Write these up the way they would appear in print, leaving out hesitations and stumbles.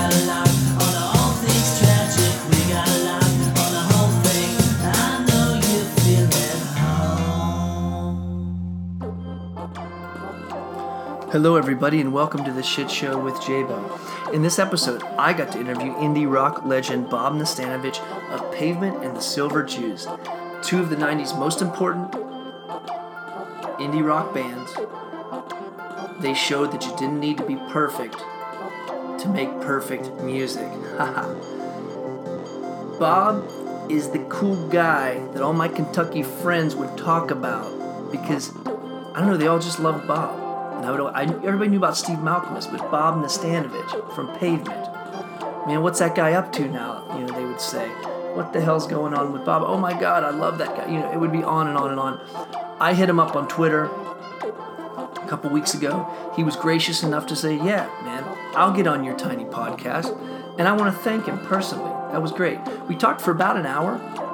got locked on all things tragic. We got locked on the whole thing. I know you feel at home. Hello, everybody, and welcome to the Shit Show with J-Bo. In this episode, I got to interview indie rock legend Bob Nastanovich of Pavement and the Silver Jews, two of the 90s most important indie rock bands. They showed that you didn't need to be perfect to make perfect music. Bob is the cool guy that all my Kentucky friends would talk about because, I don't know, they all just loved Bob. And everybody knew about Steve Malkmus, but Bob Nastanovich from Pavement. Man, what's that guy up to now? You know, they would say, what the hell's going on with Bob? Oh my God, I love that guy. You know, it would be on and on and on. I hit him up on Twitter a couple weeks ago. He was gracious enough to say, yeah, man, I'll get on your tiny podcast. And I want to thank him personally. That was great. We talked for about an hour.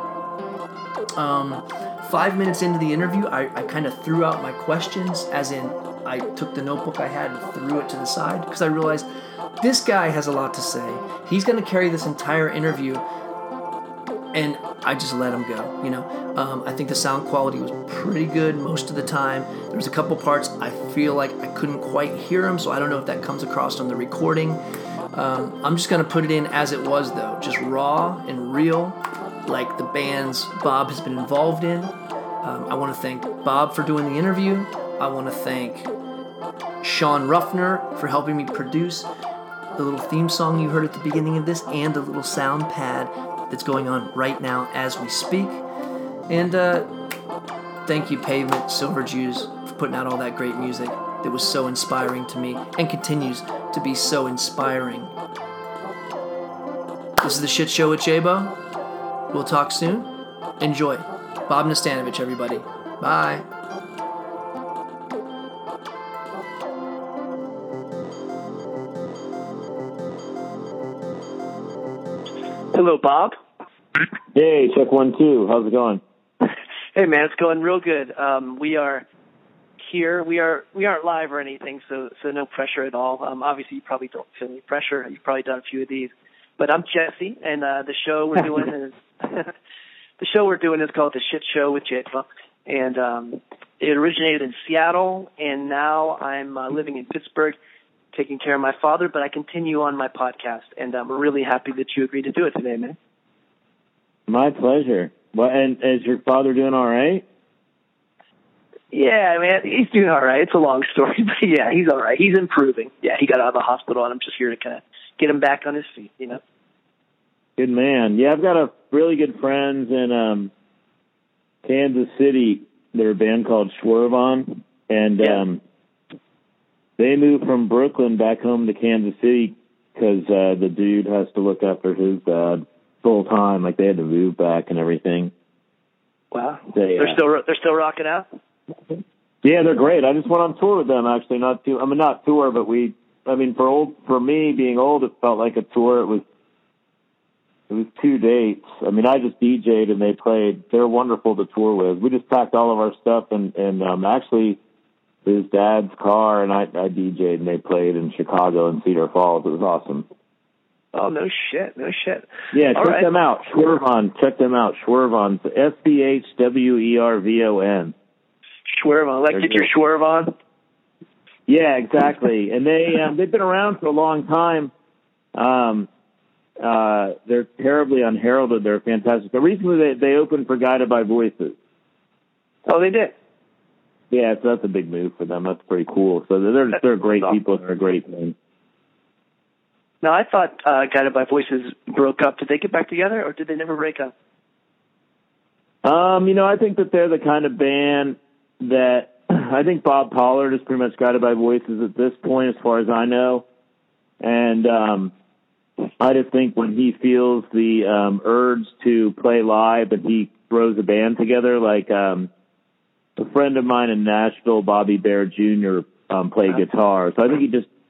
5 minutes into the interview, I kind of threw out my questions, as in I took the notebook I had and threw it to the side because I realized this guy has a lot to say. He's going to carry this entire interview, and I just let him go. You know, I think the sound quality was pretty good most of the time. There was a couple parts I feel like I couldn't quite hear him, so I don't know if that comes across on the recording. I'm just going to put it in as it was, though, just raw and real, like the bands Bob has been involved in. I want to thank Bob for doing the interview. I want to thank Sean Ruffner for helping me produce the little theme song you heard at the beginning of this and the little sound pad that's going on right now as we speak. And thank you, Pavement, Silver Jews, for putting out all that great music that was so inspiring to me and continues to be so inspiring. This is the Shit Show with J-Bo. We'll talk soon. Enjoy. Bob Nastanovich, everybody. Bye. Hello, Bob. Hey, check 1, 2. How's it going? Hey, man, it's going real good. We are here. We aren't live or anything, so no pressure at all. Obviously, you probably don't feel any pressure. You've probably done a few of these. But I'm Jesse, and the show we're doing is called The Shit Show with J-Bo, and it originated in Seattle, and now I'm living in Pittsburgh, taking care of my father, but I continue on my podcast, and I'm really happy that you agreed to do it today, man. My pleasure. Well, and is your father doing all right? Yeah, man, he's doing all right. It's a long story, but yeah, he's all right. He's improving. Yeah, he got out of the hospital, and I'm just here to kind of get him back on his feet, you know? Good man. Yeah, I've got a really good friends in Kansas City. They're a band called Schwervon, and they moved from Brooklyn back home to Kansas City because the dude has to look after his dad full time. Like, they had to move back and everything. Wow. They're still rocking out? Yeah, they're great. I just went on tour with them, actually. Not tour, but for me being old, it felt like a tour. It was 2 dates. I mean, I just DJ'd and they played. They're wonderful to tour with. We just packed all of our stuff and actually his dad's car, and I DJ'd, and they played in Chicago and Cedar Falls. It was awesome. Oh, no shit. Yeah, check them out. Schwervon. Check them out. Schwervon. SCHWERVON. Schwervon. Like, get your Schwervon? Yeah, exactly. And they've been around for a long time. They're terribly unheralded. They're fantastic. But recently they opened for Guided by Voices. Oh, they did? Yeah, so that's a big move for them. That's pretty cool. So they're great people. They're a great thing. Now, I thought Guided by Voices broke up. Did they get back together, or did they never break up? I think that they're the kind of band that I think Bob Pollard is pretty much Guided by Voices at this point, as far as I know. And I just think when he feels the urge to play live, and he throws a band together, like a friend of mine in Nashville, Bobby Bear Jr., played guitar. So I think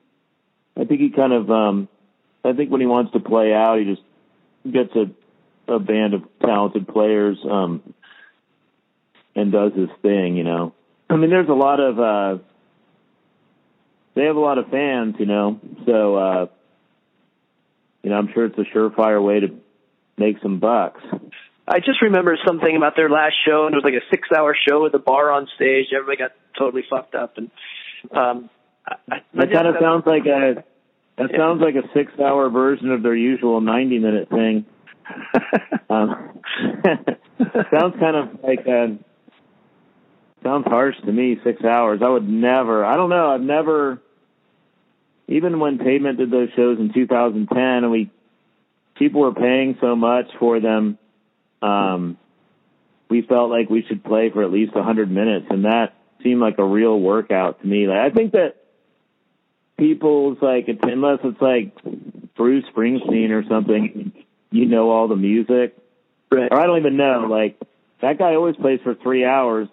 I think when he wants to play out, he just gets a band of talented players and does his thing, I mean, there's a lot of they have a lot of fans, so I'm sure it's a surefire way to make some bucks. I just remember something about their last show, and it was like a 6-hour show with a bar on stage. Everybody got totally fucked up, and that kind of sounds like a 6-hour version of their usual 90-minute thing. Sounds kind of like sounds harsh to me. 6 hours. I would never. I don't know. I've never. Even when Pavement did those shows in 2010, and people were paying so much for them. We felt like we should play for at least 100 minutes, and that seemed like a real workout to me. Like, I think that people's unless it's like Bruce Springsteen or something, all the music, right? Or I don't even know. Like, that guy always plays for 3 hours,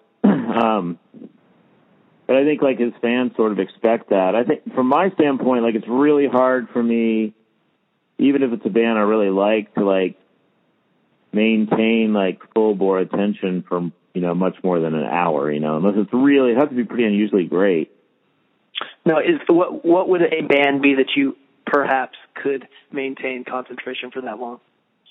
but I think like his fans sort of expect that. I think from my standpoint, like it's really hard for me, even if it's a band I really like, to like maintain like full bore attention for much more than an hour, unless it has to be pretty unusually great. Now, what would a band be that you perhaps could maintain concentration for that long?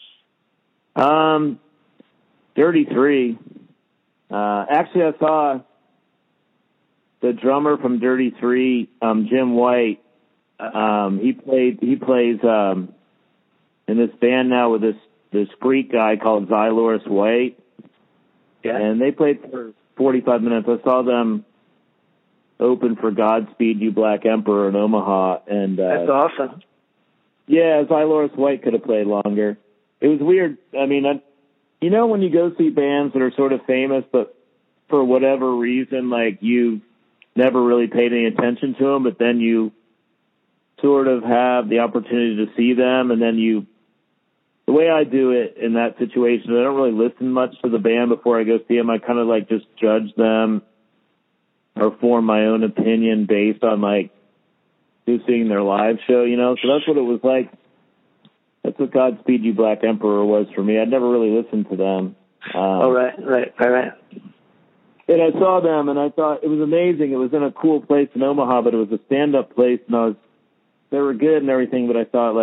Dirty Three. Actually, I saw the drummer from Dirty Three, Jim White. He plays in this band now with this Greek guy called Xyloris White. Yeah. And they played for 45 minutes. I saw them open for Godspeed You Black Emperor in Omaha. And that's awesome. Yeah, Xyloris White could have played longer. It was weird. I mean, when you go see bands that are sort of famous, but for whatever reason, like you've never really paid any attention to them, but then you sort of have the opportunity to see them, and then the way I do it in that situation, I don't really listen much to the band before I go see them. I kind of like just judge them or form my own opinion based on like just seeing their live show, So that's what it was like. That's what Godspeed You Black Emperor was for me. I'd never really listened to them. Right. And I saw them, and I thought it was amazing. It was in a cool place in Omaha, but it was a stand-up place, and they were good and everything, but I thought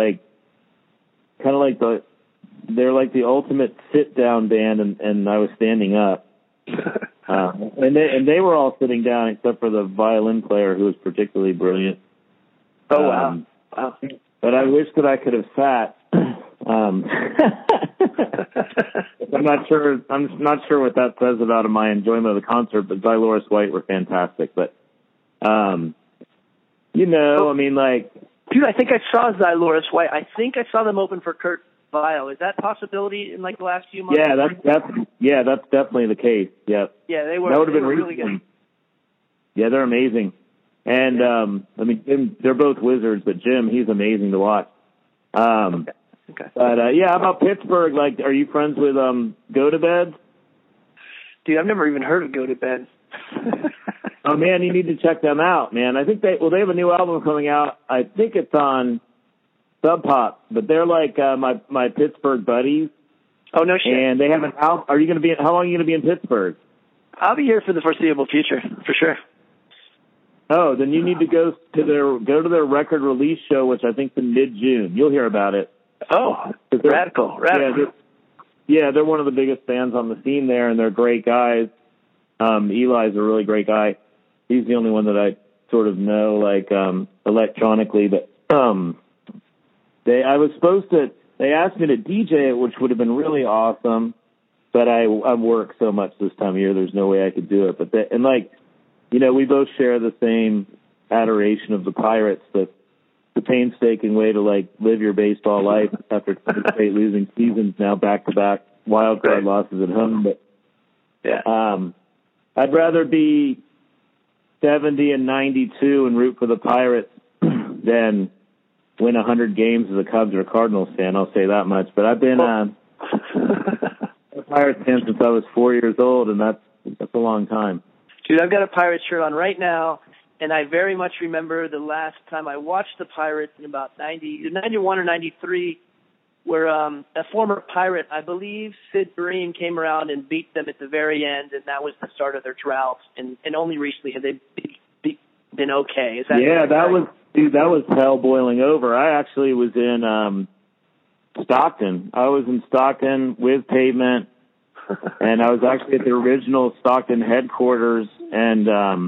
they're like the ultimate sit-down band, and I was standing up. And they were all sitting down except for the violin player, who was particularly brilliant. Oh, wow. But I wish that I could have sat. I'm not sure what that says about my enjoyment of the concert, but Xyloris White were fantastic. But, dude, I think I saw Xyloris White. I think I saw them open for Kurt Vile. Is that a possibility in like the last few months? Yeah, that's definitely the case. Yeah. Yeah, they were. That would have been really good. Yeah, they're amazing. And Jim, they're both wizards, but Jim, he's amazing to watch. Okay. But how about Pittsburgh? Like, are you friends with Go to Bed? Dude, I've never even heard of Go to Bed. Oh man, you need to check them out, man. I think they have a new album coming out. I think it's on Sub Pop, but they're like my Pittsburgh buddies. Oh no shit! And they have an album. How long are you going to be in Pittsburgh? I'll be here for the foreseeable future, for sure. Oh, then you need to go to their record release show, which I think's in mid-June. You'll hear about it. Oh, radical. Yeah, they're one of the biggest bands on the scene there, and they're great guys. Eli's a really great guy. He's the only one that I sort of know, like, electronically. But they asked me to DJ it, which would have been really awesome. But I work so much this time of year, there's no way I could do it. But we both share the same adoration of the Pirates, the painstaking way to like live your baseball life after 20 straight losing seasons, now back-to-back wild card losses at home. But I'd rather be 70 and 92 and root for the Pirates than win 100 games as a Cubs or Cardinals fan. I'll say that much. But I've been a Pirates fan since I was 4 years old, and that's a long time. Dude, I've got a Pirates shirt on right now, and I very much remember the last time I watched the Pirates in about 91 or 93, where a former Pirate, I believe Sid Bream, came around and beat them at the very end, and that was the start of their drought. And only recently have they been okay. Is that that was hell boiling over. I actually was in Stockton. I was in Stockton with Pavement, and I was actually at the original Stockton headquarters, and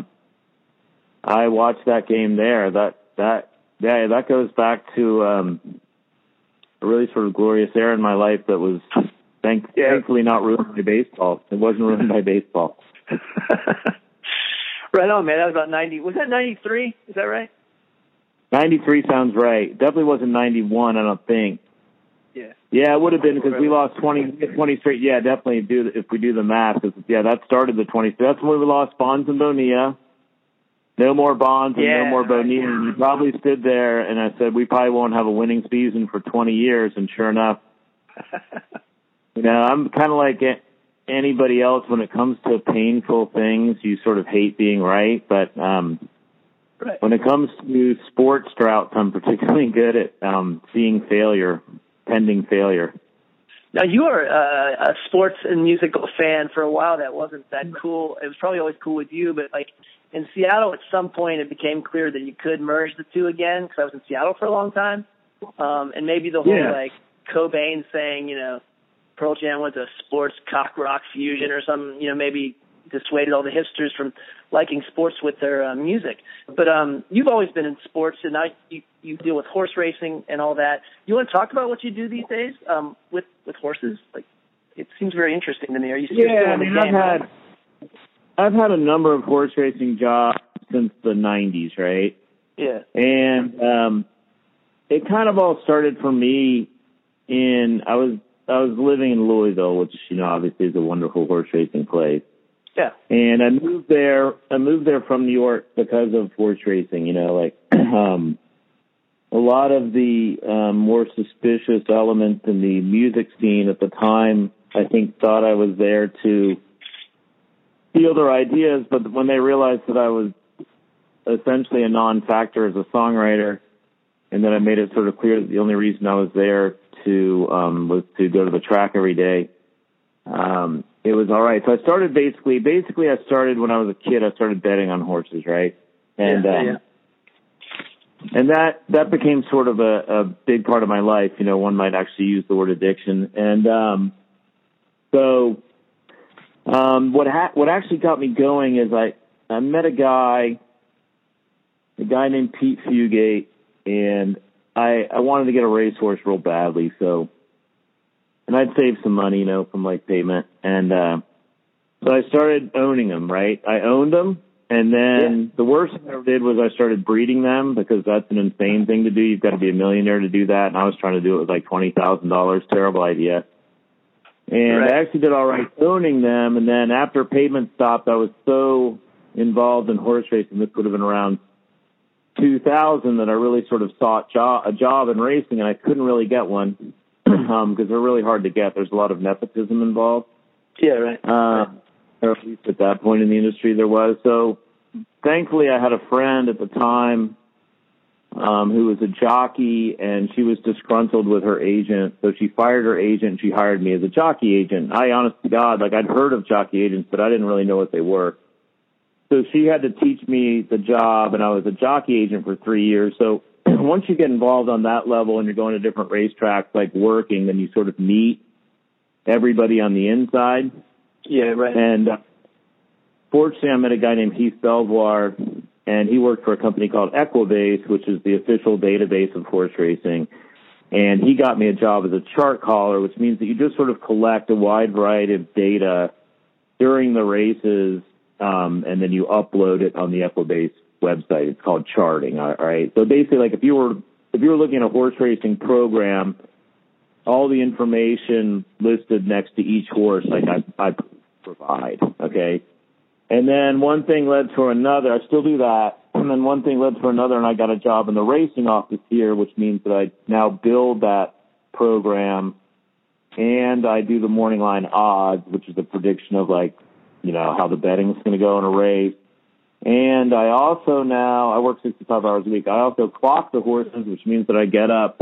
I watched that game there. That goes back to a really sort of glorious era in my life that was thankfully not ruined by baseball. It wasn't ruined by baseball. Right on, man. That was about 90. Was that 93? Is that right? 93 sounds right. Definitely wasn't 91, I don't think. Yeah. Yeah, it would have been because we lost 20 straight. Yeah, definitely if we do the math. That started the 20. That's when we lost Bonds and Bonilla. No more Bonds and no more Bonilla. And you probably stood there, and I said, we probably won't have a winning season for 20 years. And sure enough, I'm kind of like anybody else when it comes to painful things. You sort of hate being right, but when it comes to sports droughts, I'm particularly good at seeing pending failure. Now, you are a sports and musical fan for a while. That wasn't that cool. It was probably always cool with you, but like in Seattle, at some point it became clear that you could merge the two again because I was in Seattle for a long time. And maybe the whole like Cobain saying, Pearl Jam was a sports cock rock fusion or something, maybe dissuaded all the hipsters from liking sports with their music. But you've always been in sports, and now you deal with horse racing and all that. You want to talk about what you do these days with horses? Like, it seems very interesting to me. Are you still in the game? I've had a number of horse racing jobs since the 90s, right? Yeah. And it kind of all started for me I was living in Louisville, which, obviously is a wonderful horse racing place. Yeah. And I moved there from New York because of horse racing, a lot of the more suspicious elements in the music scene at the time, I think, thought I was there to steal their ideas, but when they realized that I was essentially a non-factor as a songwriter, and that I made it sort of clear that the only reason I was there was to go to the track every day, it was all right. So I started basically I started when I was a kid. I started betting on horses, right? And and that became sort of a big part of my life. One might actually use the word addiction. And what actually got me going is I met a guy named Pete Fugate, and I wanted to get a racehorse real badly. So, and I'd saved some money, from like Pavement. And so I started owning them, right? I owned them. And then the worst thing I ever did was I started breeding them, because that's an insane thing to do. You've got to be a millionaire to do that. And I was trying to do it with like $20,000. Terrible idea. And I actually did all right owning them. And then after Pavement stopped, I was so involved in horse racing, this would have been around 2000, that I really sort of sought a job in racing, and I couldn't really get one because they're really hard to get. There's a lot of nepotism involved. Yeah, right. Or at least at that point in the industry there was. So thankfully I had a friend at the time who was a jockey, and she was disgruntled with her agent. So she fired her agent and she hired me as a jockey agent. Honest to God, I'd heard of jockey agents, but I didn't really know what they were. So she had to teach me the job, and I was a jockey agent for 3 years. So once you get involved on that level and you're going to different racetracks, like working, then you sort of meet everybody on the inside. Yeah, right. And fortunately, I met a guy named Heath Belvoir, and he worked for a company called Equibase, which is the official database of horse racing. And he got me a job as a chart caller, which means that you just sort of collect a wide variety of data during the races, and then you upload it on the Equibase website. It's called charting, all right? So basically, like if you were looking at a horse racing program, all the information listed next to each horse, like I provide, okay? And then one thing led to another. I still do that. And then one thing led to another, and I got a job in the racing office here, which means that I now build that program, and I do the morning line odds, which is a prediction of how the betting is going to go in a race. And I also I work 65 hours a week. I also clock the horses, which means that I get up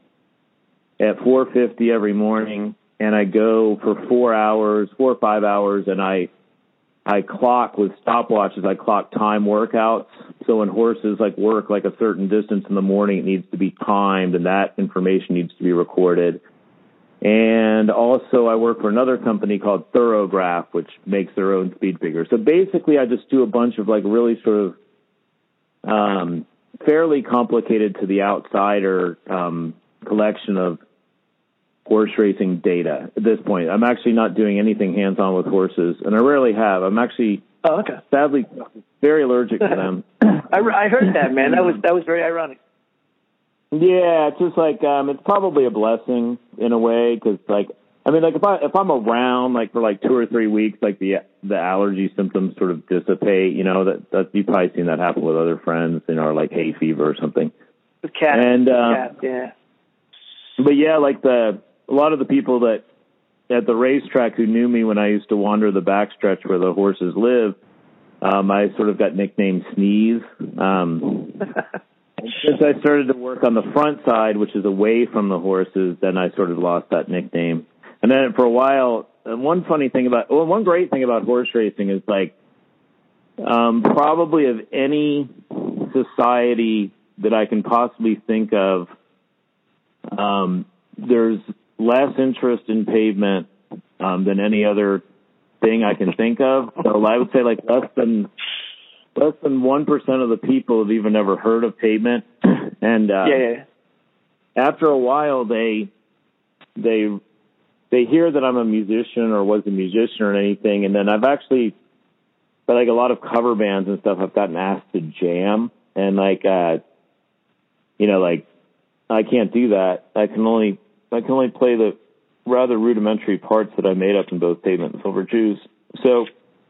at 4:50 every morning, and I go for 4 or 5 hours, and I clock with stopwatches. I clock time workouts. So when horses work a certain distance in the morning, it needs to be timed, and that information needs to be recorded. And also I work for another company called Thorograph, which makes their own speed figures. So basically I just do a bunch of like really sort of fairly complicated to the outsider collection of horse racing data at this point. I'm actually not doing anything hands-on with horses, and I rarely have. I'm actually sadly very allergic to them. I heard that, man. That was very ironic. Yeah, it's just like it's probably a blessing in a way, because like I mean, like if I'm around like for like 2 or 3 weeks, like the allergy symptoms sort of dissipate. You know, that you've probably seen that happen with other friends, you know, or like hay fever or something. With cats. And yeah. But yeah, like a lot of the people that at the racetrack who knew me when I used to wander the backstretch where the horses live, I sort of got nicknamed Sneeze. Since I started to work on the front side, which is away from the horses, then I sort of lost that nickname. And then for a while, one great thing about horse racing is like probably of any society that I can possibly think of, there's less interest in pavement than any other thing I can think of. So I would say like less than 1% of the people have even ever heard of pavement. And after a while, they hear that I'm a musician or was a musician or anything, and then I've actually, but like a lot of cover bands and stuff, I've gotten asked to jam, and like you know, like I can't do that. I can only play the rather rudimentary parts that I made up in both Pavement and Silver Jews. So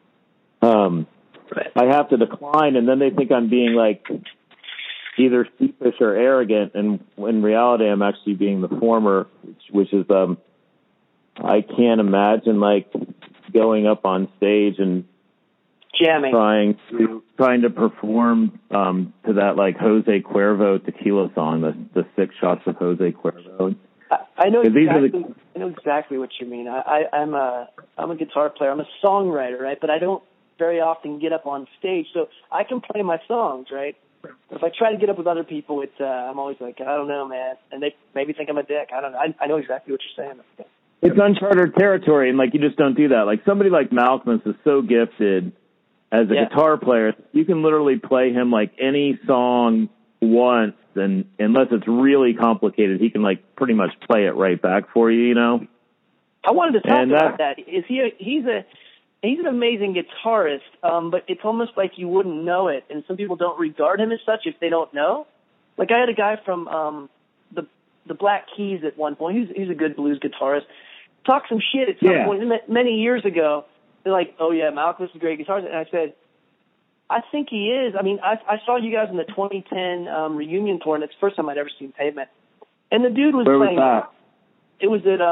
I have to decline, and then they think I'm being like either sheepish or arrogant, and in reality I'm actually being the former, which is I can't imagine like going up on stage and jamming, trying to perform to that like Jose Cuervo tequila song, the 6 shots of Jose Cuervo. I know exactly what you mean. I'm a guitar player. I'm a songwriter, right? But I don't very often get up on stage, so I can play my songs, right? But if I try to get up with other people, I'm always like, I don't know, man, and they maybe think I'm a dick. I don't know. I know exactly what you're saying. It's uncharted territory, and like you just don't do that. Like somebody like Malcolm is so gifted as a guitar player, you can literally play him like any song once, and unless it's really complicated, he can like pretty much play it right back for you. You know. I wanted to talk about that. He's an amazing guitarist, but it's almost like you wouldn't know it, and some people don't regard him as such if they don't know. Like I had a guy from the Black Keys at one point. He's a good blues guitarist. Talked some shit at some point many years ago. They're like, "Oh yeah, Malcolm is a great guitarist," and I said, "I think he is." I mean, I saw you guys in the 2010 reunion tour, and it's the first time I'd ever seen Pavement. And the dude was playing. Was that? It was at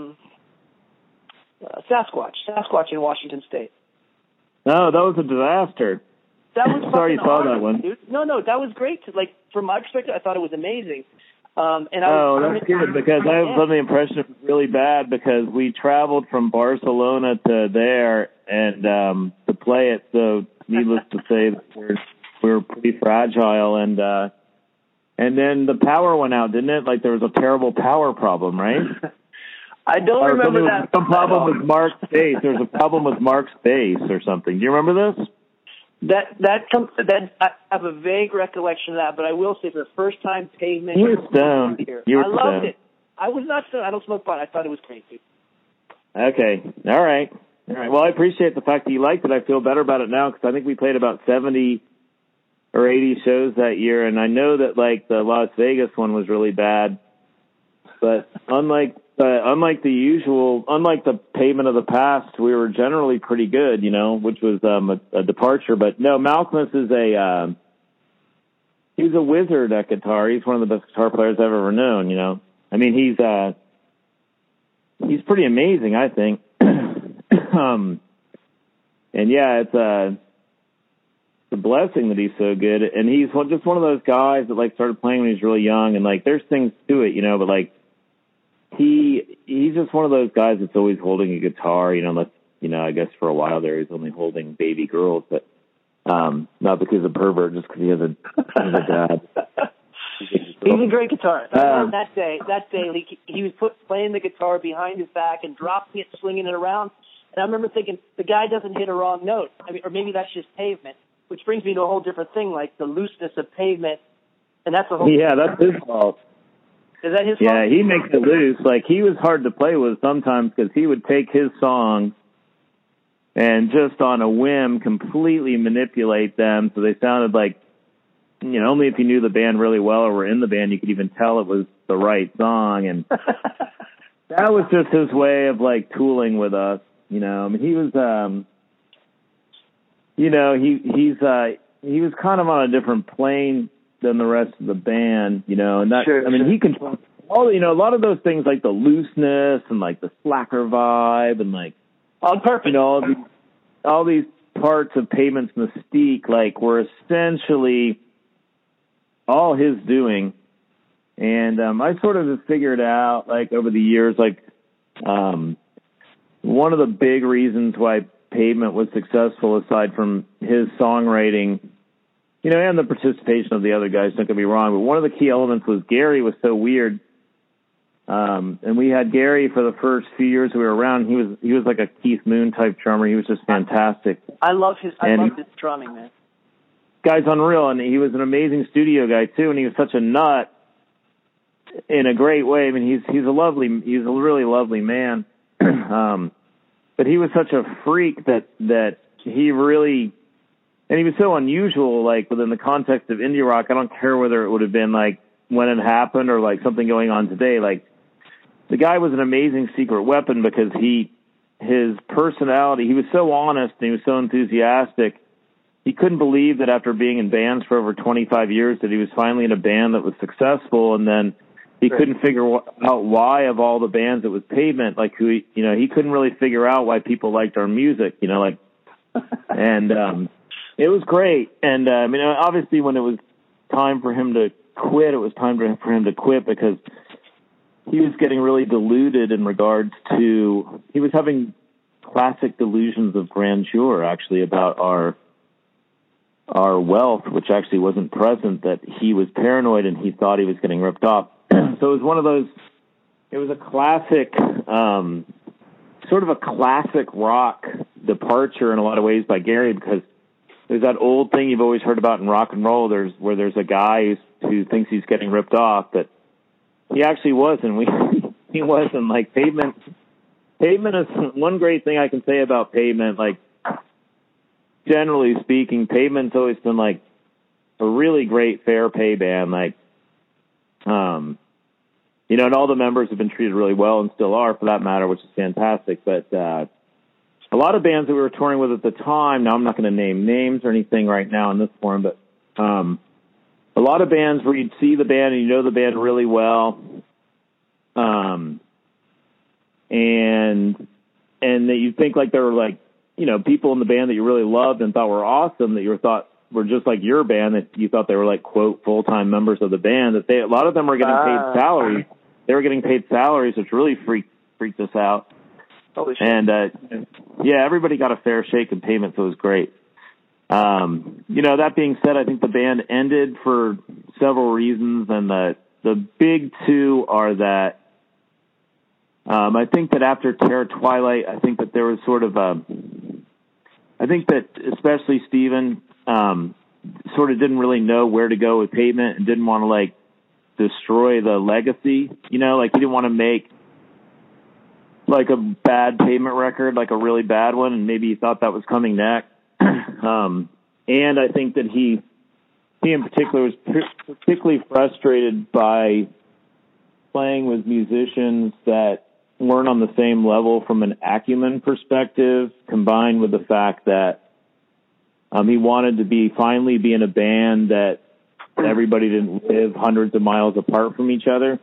Sasquatch in Washington State. No, that was a disaster. That was sorry you saw awesome, that one. Dude. No, that was great. Like from my perspective, I thought it was amazing. That's good, because I was under the impression it was really bad because we traveled from Barcelona to there and to play it. So needless to say, that we were pretty fragile, and then the power went out, didn't it? Like there was a terrible power problem, right? I don't remember that. Some problem with Mark's bass. There was a problem with Mark's bass or something. Do you remember this? I have a vague recollection of that, but I will say for the first time, Pavement. You were stoned. I loved it. I was not stoned. I don't smoke pot. I thought it was great, dude. Okay. All right. Well, I appreciate the fact that you liked it. I feel better about it now because I think we played about 70 or 80 shows that year, and I know that like the Las Vegas one was really bad, but unlike the Pavement of the past, we were generally pretty good, you know, which was a departure. But no, Malcolm is he's a wizard at guitar. He's one of the best guitar players I've ever known, you know. I mean, he's pretty amazing, I think. And yeah, it's a blessing that he's so good. And he's just one of those guys that like started playing when he was really young, and like there's things to it, you know, but like he's just one of those guys that's always holding a guitar, you know, unless, you know, I guess for a while there he's only holding baby girls, but not because of pervert, just because he has a dad. He's a great guitarist. I remember that day, he was playing the guitar behind his back and dropping it, swinging it around. And I remember thinking, the guy doesn't hit a wrong note. I mean, or maybe that's just Pavement, which brings me to a whole different thing, like the looseness of Pavement. And that's a whole. Yeah, that's his fault. Is that his fault? Yeah, he makes it loose. Like, he was hard to play with sometimes because he would take his songs and just on a whim completely manipulate them so they sounded like, you know, only if you knew the band really well or were in the band you could even tell it was the right song. And that was just his way of, like, tooling with us. You know, I mean, he was, you know, he was kind of on a different plane than the rest of the band, you know, and that, sure, I mean, sure. he controls all, you know, a lot of those things like the looseness and like the slacker vibe and like, on purpose, you know, all these parts of Pavement's mystique, like, were essentially all his doing. And I sort of have figured out, like, over the years, like, one of the big reasons why Pavement was successful, aside from his songwriting, you know, and the participation of the other guys, don't get me wrong, but one of the key elements was Gary was so weird. And we had Gary for the first few years we were around. He was like a Keith Moon type drummer. He was just fantastic. I love his drumming, man. Guy's unreal, and he was an amazing studio guy too, and he was such a nut in a great way. I mean, he's a really lovely man. But he was such a freak that he really, and he was so unusual, like, within the context of indie rock. I don't care whether it would have been like when it happened or like something going on today. Like, the guy was an amazing secret weapon because his personality, he was so honest and he was so enthusiastic. He couldn't believe that after being in bands for over 25 years that he was finally in a band that was successful, and then he couldn't figure out why, of all the bands, it was Pavement. Like, who, you know, he couldn't really figure out why people liked our music, you know, like, and it was great. And I mean, obviously, when it was time for him to quit, it was time for him to quit because he was getting really deluded in regards to, he was having classic delusions of grandeur, actually, about our wealth, which actually wasn't present, that he was paranoid and he thought he was getting ripped off. So it was one of those, it was a classic, sort of a classic rock departure in a lot of ways by Gary, because there's that old thing you've always heard about in rock and roll, where there's a guy who thinks he's getting ripped off, but he actually wasn't. He wasn't. Like, Pavement is one great thing I can say about Pavement. Like, generally speaking, Pavement's always been like a really great fair pay band. Like, you know, and all the members have been treated really well and still are, for that matter, which is fantastic. But a lot of bands that we were touring with at the time, now I'm not going to name names or anything right now in this forum, but a lot of bands where you'd see the band and you know the band really well, and that you think like they were like, you know, people in the band that you really loved and thought were awesome, that you thought were just like your band, that you thought they were like, quote, full-time members of the band, that a lot of them were getting paid salaries. They were getting paid salaries, which really freaked us out. Holy shit. And, yeah, everybody got a fair shake in Pavement, so it was great. You know, that being said, I think the band ended for several reasons, and the big two are that I think that after Terror Twilight, I think that there was sort of I think that especially Steven sort of didn't really know where to go with Pavement and didn't want to, like, destroy the legacy, you know, like, he didn't want to make like a bad Pavement record, like a really bad one, and maybe he thought that was coming next. And I think that he in particular was particularly frustrated by playing with musicians that weren't on the same level from an acumen perspective, combined with the fact that he wanted to finally be in a band that everybody didn't live hundreds of miles apart from each other.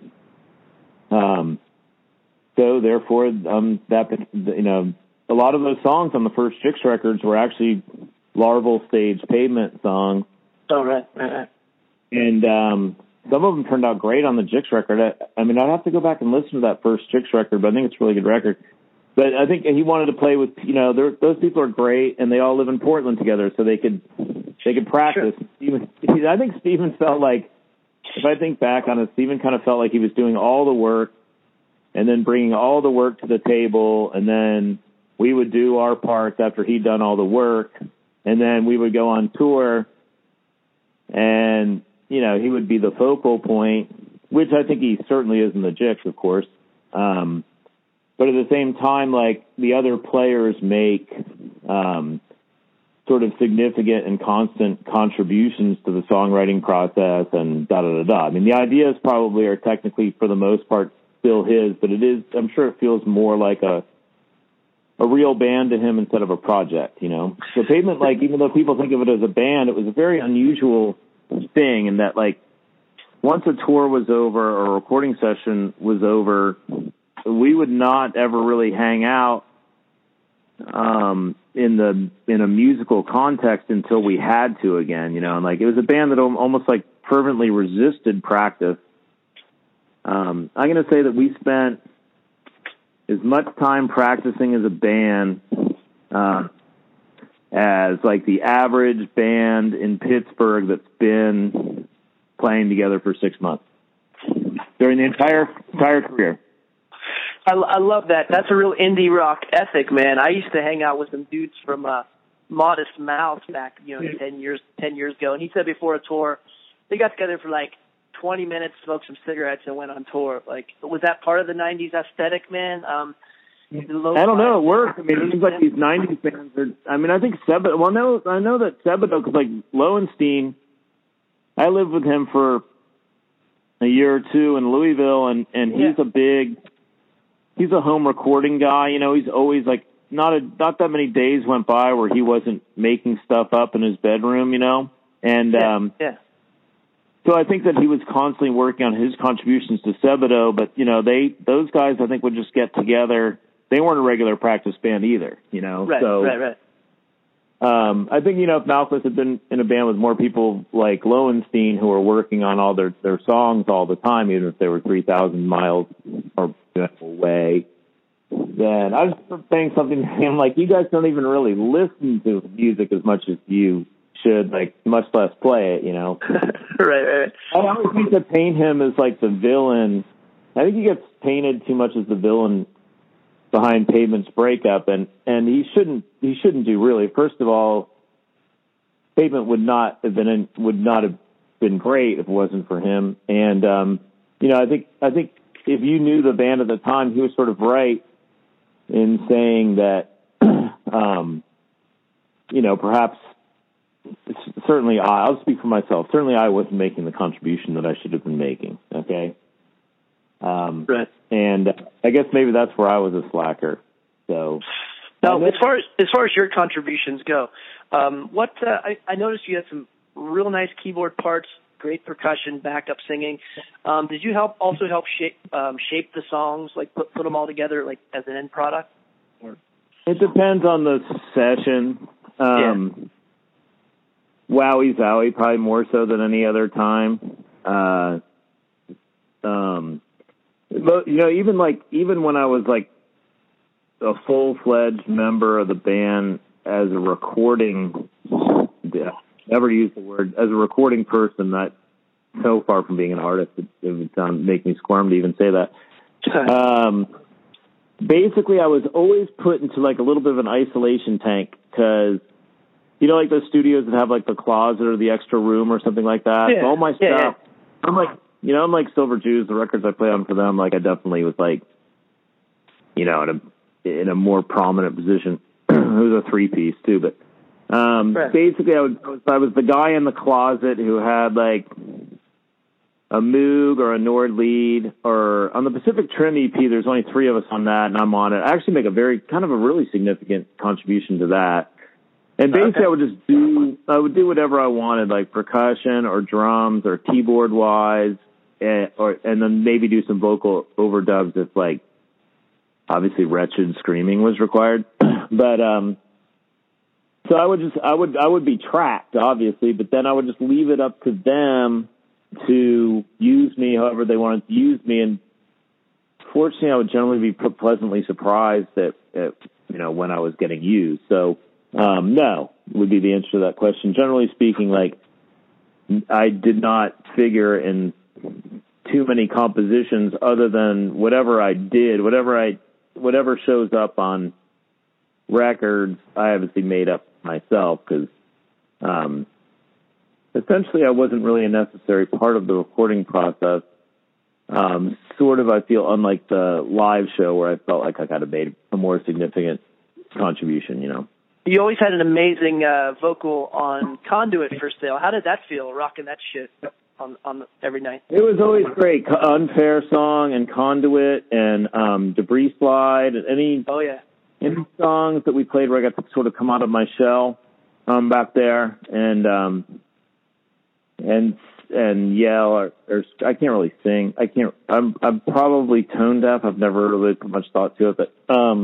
So therefore, that, you know, a lot of those songs on the first Chicks records were actually larval stage Pavement songs. Oh, right. And some of them turned out great on the Chicks record. I mean, I'd have to go back and listen to that first Chicks record, but I think it's a really good record. But I think he wanted to play with, you know, those people are great, and they all live in Portland together, so they could practice. Sure. I think Steven felt like if I think back on it, Steven kind of felt like he was doing all the work and then bringing all the work to the table, and then we would do our parts after he'd done all the work, and then we would go on tour, and, you know, he would be the focal point, which I think he certainly is in the Jicks, of course. But at the same time, like, the other players make sort of significant and constant contributions to the songwriting process and da-da-da-da. I mean, the ideas probably are technically, for the most part, still his, but it is, I'm sure it feels more like a real band to him instead of a project, you know? So Pavement, like, even though people think of it as a band, it was a very unusual thing in that, like, once a tour was over or a recording session was over, we would not ever really hang out in a musical context until we had to again, you know? And, like, it was a band that almost, like, fervently resisted practice. I'm going to say that we spent as much time practicing as a band as, like, the average band in Pittsburgh that's been playing together for 6 months during the entire career. I love that. That's a real indie rock ethic, man. I used to hang out with some dudes from Modest Mouse back, 10 years ago, and he said before a tour they got together for like 20 minutes, smoked some cigarettes, and went on tour. Like, was that part of the '90s aesthetic, man? I don't know. It worked. I mean, it seems like these '90s bands are. I mean, I think Sebadoh. Well, I know that Sebadoh, because, like, Lowenstein, I lived with him for a year or two in Louisville, and he's he's a home recording guy. You know, he's always, like, not that many days went by where he wasn't making stuff up in his bedroom, you know? And so I think that he was constantly working on his contributions to Sebadoh, but, you know, those guys, I think, would just get together. They weren't a regular practice band either, you know? Right. I think, you know, if Malkmus had been in a band with more people like Lowenstein who were working on all their songs all the time, even if they were 3,000 miles or away, then I was saying something to him like, you guys don't even really listen to music as much as you should, like, much less play it, you know? Right. I always think to paint him as, like, the villain. I think he gets painted too much as the villain behind Pavement's breakup, and he shouldn't do, really. First of all, Pavement would not have been great if it wasn't for him. And you know, I think if you knew the band at the time, he was sort of right in saying that you know, perhaps certainly I'll speak for myself. Certainly I wasn't making the contribution that I should have been making. Okay. Right. And I guess maybe that's where I was a slacker. So now, as far as your contributions go, I noticed you had some real nice keyboard parts, great percussion, backup singing. Did you also help shape the songs, like put them all together, like as an end product? Or? It depends on the session. Wowie Zowie, probably more so than any other time. But, you know, even when I was, like, a full-fledged member of the band as a recording, never use the word, as a recording person, that so far from being an artist, it would make me squirm to even say that. Basically, I was always put into, like, a little bit of an isolation tank because, you know, like those studios that have, like, the closet or the extra room or something like that. Yeah. So all my stuff, I'm like Silver Jews, the records I play on for them, like, I definitely was, like, you know, in a more prominent position. It was a three-piece, too, but basically I was the guy in the closet who had, like, a Moog or a Nord lead, or on the Pacific Trim EP, there's only 3 of us on that, and I'm on it. I actually make a really significant contribution to that. And basically, I would do whatever I wanted, like percussion or drums or keyboard wise, and then maybe do some vocal overdubs if, like, obviously wretched screaming was required. But so I would be tracked, obviously, but then I would just leave it up to them to use me however they wanted to use me. And fortunately, I would generally be pleasantly surprised at you know, when I was getting used. So no would be the answer to that question. Generally speaking, like, I did not figure in too many compositions other than whatever I did, whatever shows up on records, I obviously made up myself because essentially I wasn't really a necessary part of the recording process. Sort of, I feel, unlike the live show where I felt like I could have made a more significant contribution, you know. You always had an amazing vocal on Conduit for Sale. How did that feel, rocking that shit on every night? It was always great. Unfair Song and Conduit and Debris Slide and any songs that we played where I got to sort of come out of my shell back there and yell or I can't really sing. I'm probably tone deaf. I've never really put much thought to it, but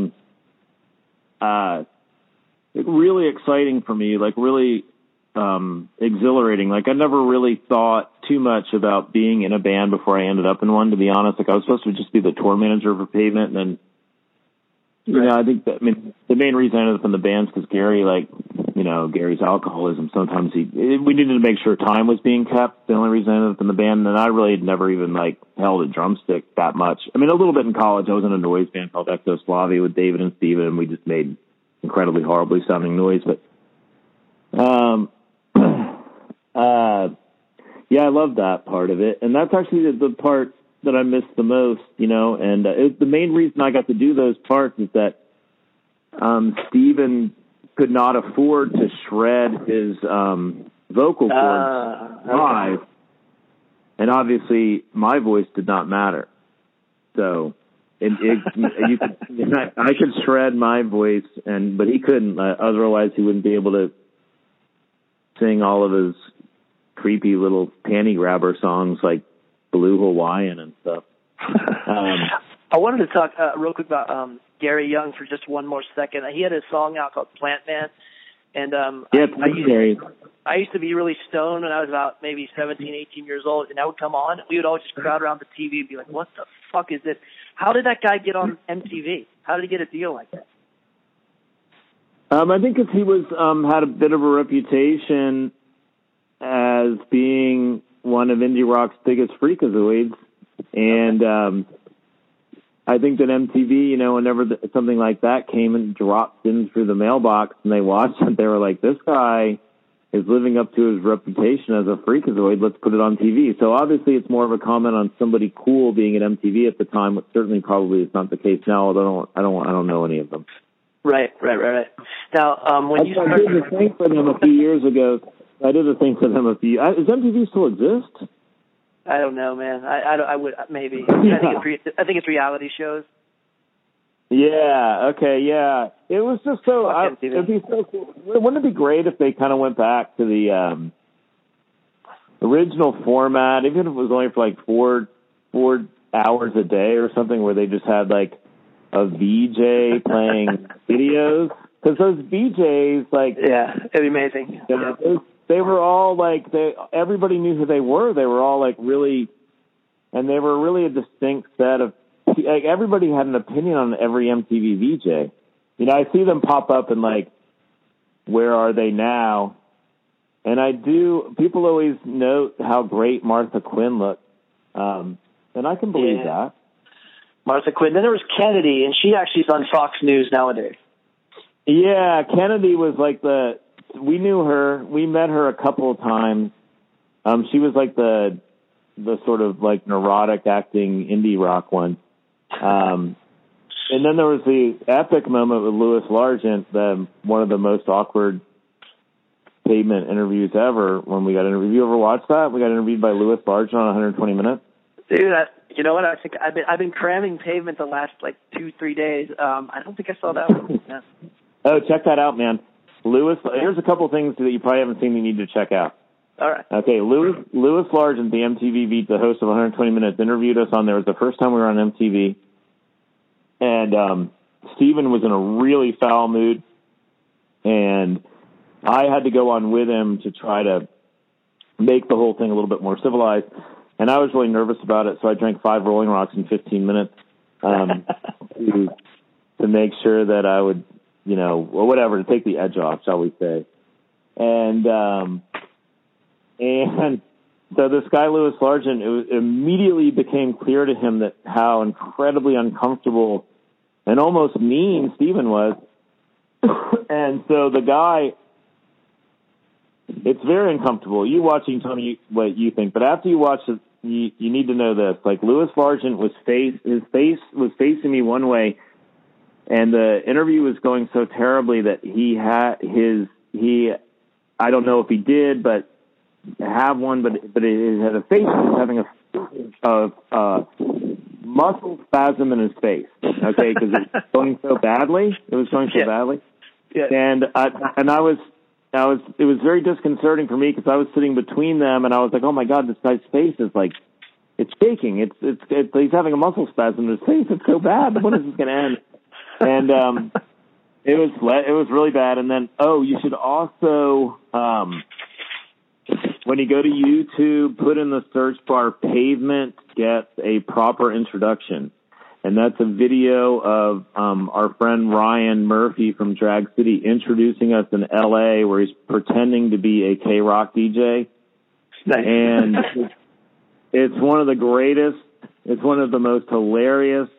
really exciting for me, like really exhilarating. Like I never really thought too much about being in a band before I ended up in one, to be honest. Like I was supposed to just be the tour manager for Pavement, and then you know, I think that, I mean, the main reason I ended up in the band is because Gary, like, you know, Gary's alcoholism. Sometimes we needed to make sure time was being kept. The only reason I ended up in the band, and I really had never even like held a drumstick that much. I mean, a little bit in college. I was in a noise band called Exoslavia with David and Steven, and we just made incredibly horribly sounding noise. But yeah, I love that part of it, and that's actually the part that I missed the most, you know, and the main reason I got to do those parts is that Steven could not afford to shred his vocal cords live, and obviously my voice did not matter. So I could shred my voice, but he couldn't. Otherwise, he wouldn't be able to sing all of his creepy little panty grabber songs like Blue Hawaiian and stuff. I wanted to talk real quick about Gary Young for just one more second. He had a song out called Plant Man, and I used to be really stoned when I was about maybe 17, 18 years old, and I would come on. We would always just crowd around the TV and be like, what the fuck is this? How did that guy get on MTV? How did he get a deal like that? I think because he was had a bit of a reputation as being one of indie rock's biggest freakazoids, and I think that MTV, you know, whenever something like that came and dropped in through the mailbox and they watched it, they were like, this guy is living up to his reputation as a freakazoid. Let's put it on TV. So obviously it's more of a comment on somebody cool being at MTV at the time, which certainly probably is not the case now, although I don't know any of them. Right. Now, when you started... I did the thing for them a few years ago. Does MTV still exist? I don't know, man. I would maybe. Yeah. I think it's reality shows. Yeah. Okay. Yeah. It was just so. It'd be so cool. Wouldn't it be great if they kind of went back to the original format, even if it was only for like four hours a day or something, where they just had like a VJ playing videos? Because those VJs, like, yeah, it'd be amazing. They were all like, everybody knew who they were. They were all like really, and they were really a distinct set of, like, everybody had an opinion on every MTV VJ. You know, I see them pop up and like, where are they now? And people always note how great Martha Quinn looked. And I can believe that. Martha Quinn. Then there was Kennedy, and she actually is on Fox News nowadays. Yeah, Kennedy was like we knew her. We met her a couple of times. She was like the sort of like neurotic acting indie rock one. And then there was the epic moment with Louis Largent, one of the most awkward Pavement interviews ever, when we got interviewed. You ever watch that? We got interviewed by Louis Largent on 120 Minutes. Dude, you know what? I think I've been cramming Pavement the last like 2-3 days. I don't think I saw that one. Yeah. Oh, check that out, man. Here's a couple things that you probably haven't seen you need to check out. All right. Okay, Louis Largent, the MTV Beat, the host of 120 Minutes, interviewed us on there. It was the first time we were on MTV. And Steven was in a really foul mood. And I had to go on with him to try to make the whole thing a little bit more civilized. And I was really nervous about it, so I drank 5 Rolling Rocks in 15 minutes to make sure that I would, you know, or whatever, to take the edge off, shall we say. And And so this guy, Louis Largent, it immediately became clear to him that how incredibly uncomfortable and almost mean Steven was. And so the guy, it's very uncomfortable. You watching, tell me what you think. But after you watch it, you need to know this. Like, Louis Largent his face was facing me one way, and the interview was going so terribly that I don't know if he did, but have one, but it had a face. He was having a muscle spasm in his face. Okay, because it was going so badly. It was going so badly. Yeah. And I was. It was very disconcerting for me because I was sitting between them, and I was like, "Oh my God, this guy's face is like, it's shaking. He's having a muscle spasm in his face. It's so bad. When is this going to end?" And it was really bad. And then, you should also, when you go to YouTube, put in the search bar "Pavement Gets a Proper Introduction." And that's a video of our friend Ryan Murphy from Drag City introducing us in L.A., where he's pretending to be a K-Rock DJ. Nice. And it's one of the greatest, it's one of the most hilarious,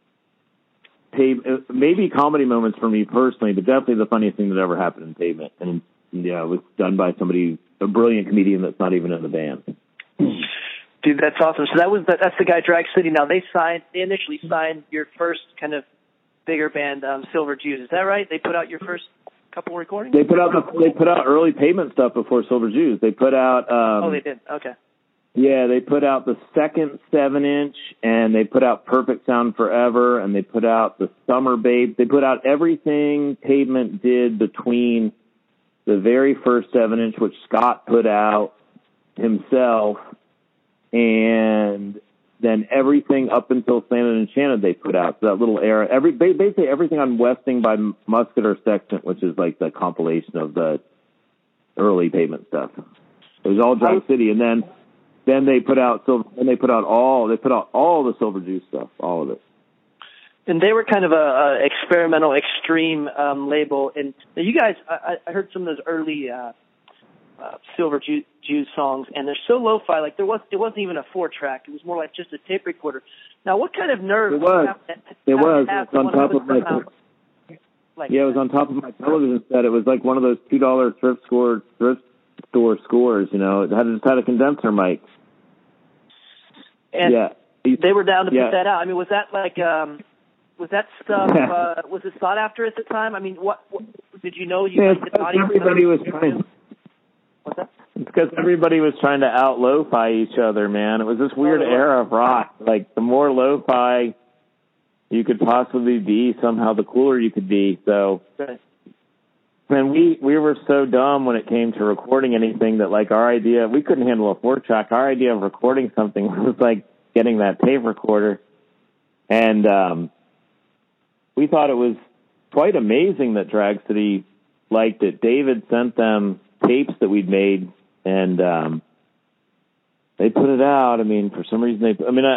maybe comedy moments for me personally, but definitely the funniest thing that ever happened in Pavement. And yeah, it was done by a brilliant comedian that's not even in the band. Dude, that's awesome. So that's the guy, Drag City. Now they initially signed your first kind of bigger band, Silver Jews. Is that right? They put out your first couple recordings? They put out early Pavement stuff before Silver Jews. They put out they did. Okay. Yeah, they put out the second 7-inch, and they put out Perfect Sound Forever, and they put out the Summer Babe. They put out everything Pavement did between the very first 7-inch, which Scott put out himself, and then everything up until Slanted and Enchanted they put out. So that little era, basically everything on Westing by Musketeer Sextant, which is like the compilation of the early Pavement stuff. It was all Drag City, and then they put out all the Silver Juice stuff, all of it. And they were kind of a experimental, extreme label. And you guys, I heard some of those early Silver Jews songs, and they're so lo-fi. Like it wasn't even a 4-track; it was more like just a tape recorder. Now, what kind of nerve? It was. It was on top of my. It was on top of my television set. It was like one of those $2 thrift store scores. You know, it just had a condenser mic. And they were down to put that out. I mean, was that like was that stuff? Was it sought after at the time? I mean, what did you know? Everybody was trying. What's that? It's because everybody was trying to out lo-fi each other, man. It was this weird era of rock. Like, the more lo-fi you could possibly be, somehow the cooler you could be. So, man, we were so dumb when it came to recording anything that, like, our idea, we couldn't handle a 4-track. Our idea of recording something was like getting that tape recorder. And we thought it was quite amazing that Drag City liked it. David sent them tapes that we'd made, and they put it out. I mean, for some reason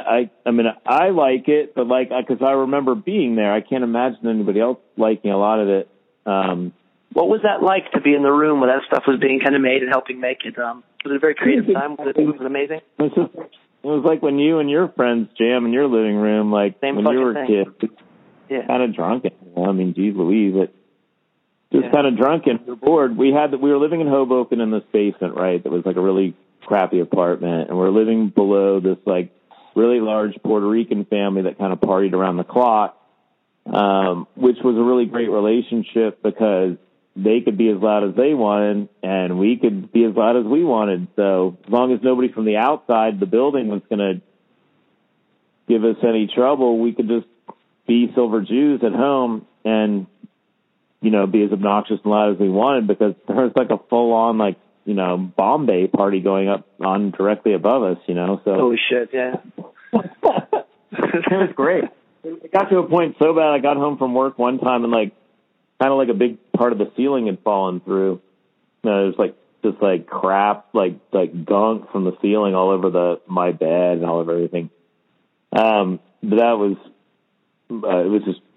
I like it, but like, because I remember being there, I can't imagine anybody else liking a lot of it. What was that like to be in the room when that stuff was being kind of made and helping make it? Was it a very creative time? Was it amazing? It was like when you and your friends jam in your living room, like when you were a kid, kind of drunken. I mean, geez Louise, but just kind of drunken. We were bored. We were living in Hoboken in this basement, right? That was like a really crappy apartment, and we're living below this like really large Puerto Rican family that kind of partied around the clock, which was a really great relationship because they could be as loud as they wanted, and we could be as loud as we wanted. So as long as nobody from the outside the building was going to give us any trouble, we could just be Silver Jews at home and, you know, be as obnoxious and loud as we wanted, because there was like a full-on, like, you know, Bombay party going up on directly above us, you know. So holy shit, yeah. It was great. It got to a point so bad I got home from work one time and like kind of like a big part of the ceiling had fallen through. You know, there's like just like crap, like gunk from the ceiling all over my bed and all over everything. But that was it was just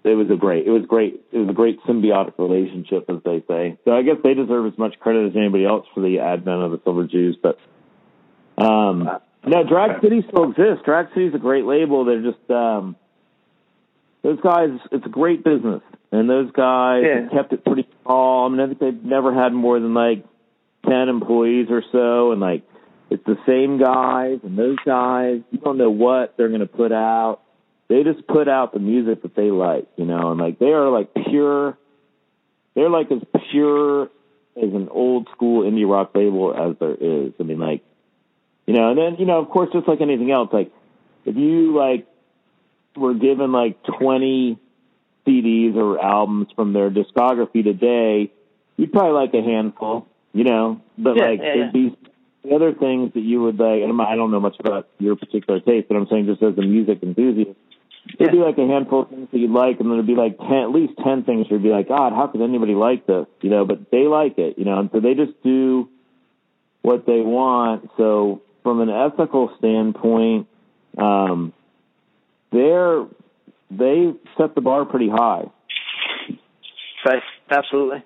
it was a great symbiotic relationship, as they say. So I guess they deserve as much credit as anybody else for the advent of the Silver Jews. But no, Drag City still exists. Drag City's a great label. They're just those guys. It's a great business, and those guys have kept it pretty small. I mean, I think they've never had more than like 10 employees or so, and like it's the same guys. And those guys, you don't know what they're going to put out. They just put out the music that they like, you know, and like they are like pure. They're like as pure as an old school indie rock label as there is. I mean, like, you know, and then, you know, of course, just like anything else, like if you like were given like 20 CDs or albums from their discography today, you'd probably like a handful, you know, but there'd be other things that you would like, and I don't know much about your particular taste, but I'm saying just as a music enthusiast, there'd be like a handful of things that you'd like, and then there'd be like at least 10 things where you'd be like, God, how could anybody like this? You know, but they like it, you know, and so they just do what they want. So from an ethical standpoint, they set the bar pretty high. Right. Absolutely.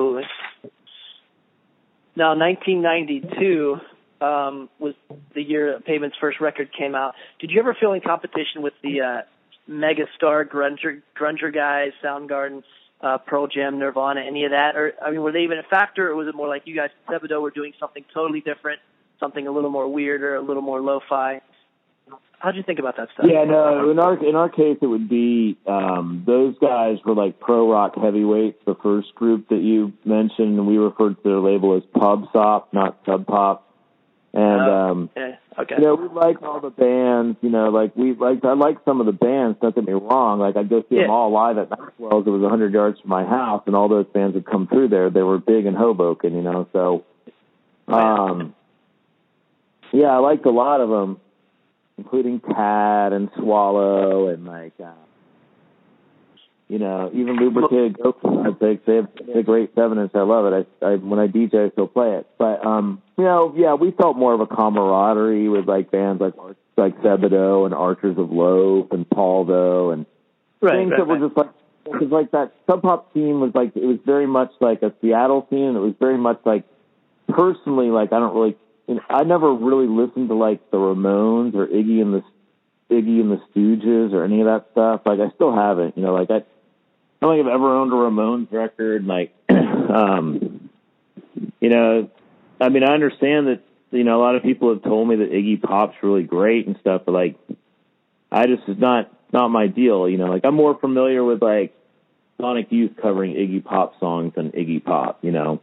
Now, 1992 was the year Pavement's first record came out. Did you ever feel in competition with the megastar grunger guys, Soundgarden, Pearl Jam, Nirvana, any of that? Or I mean, were they even a factor, or was it more like you guys at Sebadoh were doing something totally different, something a little more weirder, a little more lo-fi? How'd you think about that stuff? Yeah, no, in our case, it would be those guys were like pro rock heavyweights, the first group that you mentioned, and we referred to their label as Pub Sop, not Sub Pop. And okay. You know, we like all the bands. You know, like I like some of the bands. Don't get me wrong. Like I'd go see them all live at Maxwell's. It was 100 yards from my house, and all those bands would come through there. They were big in Hoboken, you know. So, yeah, I liked a lot of them, including Tad and Swallow and like, you know, even Lubricated Ghost. They have a great 7-inch. I love it. I when I DJ, I still play it. But you know, yeah, we felt more of a camaraderie with like bands like Sebadoh and Archers of Loaf and Paldo and things that were just like, because like that Sub Pop scene was like, it was very much like a Seattle scene, and it was very much like, personally, like I never really listened to like the Ramones or Iggy and the Stooges or any of that stuff. Like I still haven't, you know, like I don't think I've ever owned a Ramones record. Like, you know, I mean, I understand that, you know, a lot of people have told me that Iggy Pop's really great and stuff, but like, it's not my deal. You know, like I'm more familiar with like Sonic Youth covering Iggy Pop songs than Iggy Pop, you know?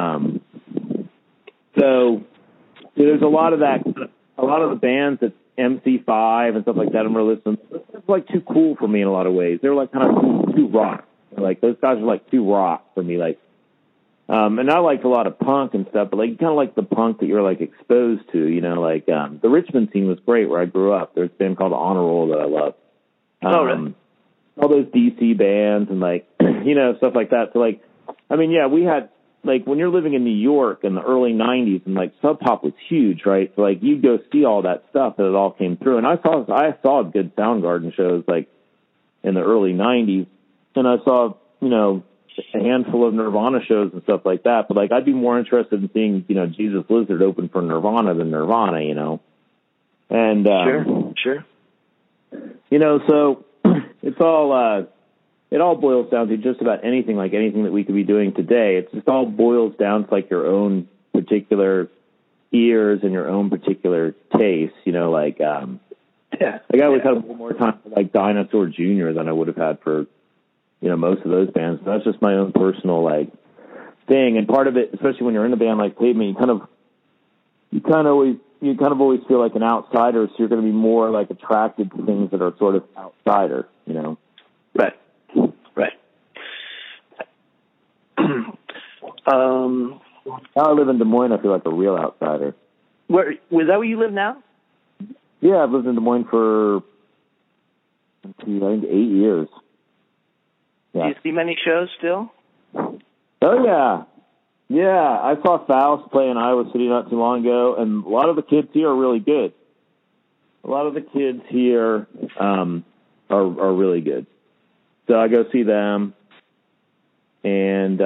So there's a lot of that, a lot of the bands that MC5 and stuff like that I'm really listening. It's like too cool for me in a lot of ways. They're like kind of too rock. Like those guys are like too rock for me. Like, and I liked a lot of punk and stuff, but like kind of like the punk that you're like exposed to, you know, like the Richmond scene was great where I grew up. There's a band called Honor Roll that I love. Really? All those DC bands and like, you know, stuff like that. So like, I mean, yeah, we had, like when you're living in New York in the early 90s and like Sub Pop was huge, right? So like you'd go see all that stuff and it all came through. And I saw good Soundgarden shows like in the early 90s, and I saw, you know, a handful of Nirvana shows and stuff like that. But like I'd be more interested in seeing, you know, Jesus Lizard open for Nirvana than Nirvana, you know. And sure. You know, so it's all it all boils down to just about anything that we could be doing today. It just all boils down to like your own particular ears and your own particular taste, you know, like, like I always had a little more time for like Dinosaur Jr. than I would have had for, you know, most of those bands. That's just my own personal like thing. And part of it, especially when you're in a band like Pavement, you kind of always feel like an outsider. So you're going to be more like attracted to things that are sort of outsider, you know? Right. Now I live in Des Moines. I feel like a real outsider. Was that where you live now? Yeah, I've lived in Des Moines for, I think, 8 years. Yeah. Do you see many shows still? Oh, yeah. Yeah, I saw Faust play in Iowa City not too long ago, and a lot of the kids here are really good. A lot of the kids here are really good. So I go see them, and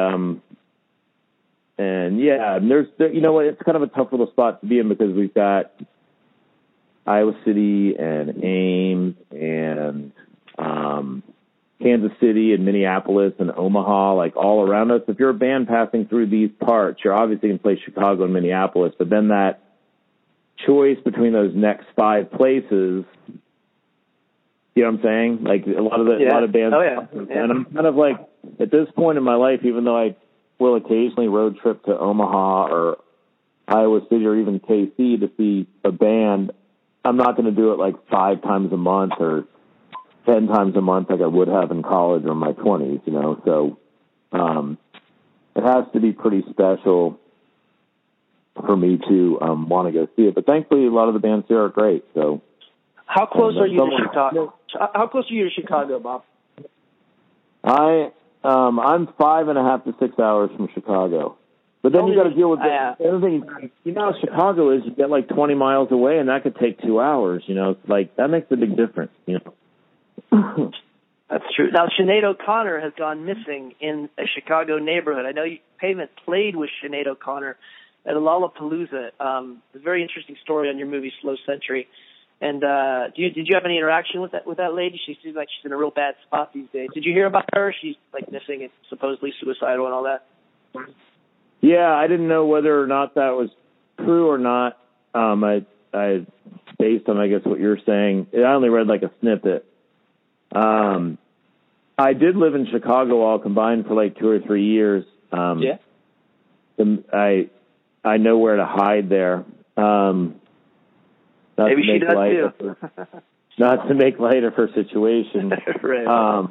yeah, there's you know what, it's kind of a tough little spot to be in because we've got Iowa City and Ames and Kansas City and Minneapolis and Omaha, like all around us. If you're a band passing through these parts, you're obviously going to play Chicago and Minneapolis, but then that choice between those next 5 places, you know what I'm saying? Like a lot of bands. Oh, yeah. And I'm kind of like, at this point in my life, even though I will occasionally road trip to Omaha or Iowa City or even KC to see a band, I'm not going to do it like 5 times a month or 10 times a month like I would have in college or in my 20s, you know. So it has to be pretty special for me to want to go see it. But thankfully, a lot of the bands here are great. So, how close are you to Chicago? How close are you to Chicago, Bob? I'm 5.5 to 6 hours from Chicago. But then you got to deal with the other thing. You know how Chicago is. You get like 20 miles away, and that could take 2 hours. You know, it's like that makes a big difference. You know. That's true. Now, Sinead O'Connor has gone missing in a Chicago neighborhood. I know Pavement played with Sinead O'Connor at Lollapalooza. It's a very interesting story on your movie Slow Century. And did you have any interaction with that lady? She seems like she's in a real bad spot these days. Did you hear about her? She's like missing and supposedly suicidal and all that. Yeah, I didn't know whether or not that was true or not. I based on I guess what you're saying, I only read like a snippet. I did live in Chicago all combined for like 2 or 3 years. Yeah. I know where to hide there. Maybe she does too. Not to make light of her situation. Right.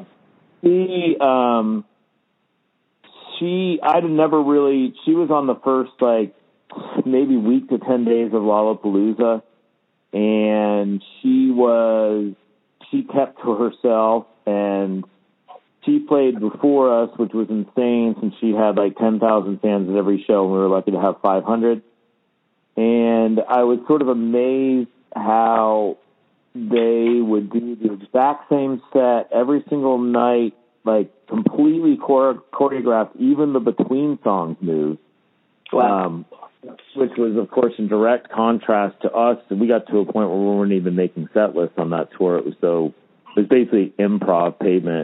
I'd never really, she was on the first like maybe week to 10 days of Lollapalooza, and she kept to herself, and she played before us, which was insane since she had like 10,000 fans at every show, and we were lucky to have 500. And I was sort of amazed how they would do the exact same set every single night, like completely choreographed, even the between songs moves. Wow. Which was, of course, in direct contrast to us. And we got to a point where we weren't even making set lists on that tour. It was basically improv Pavement.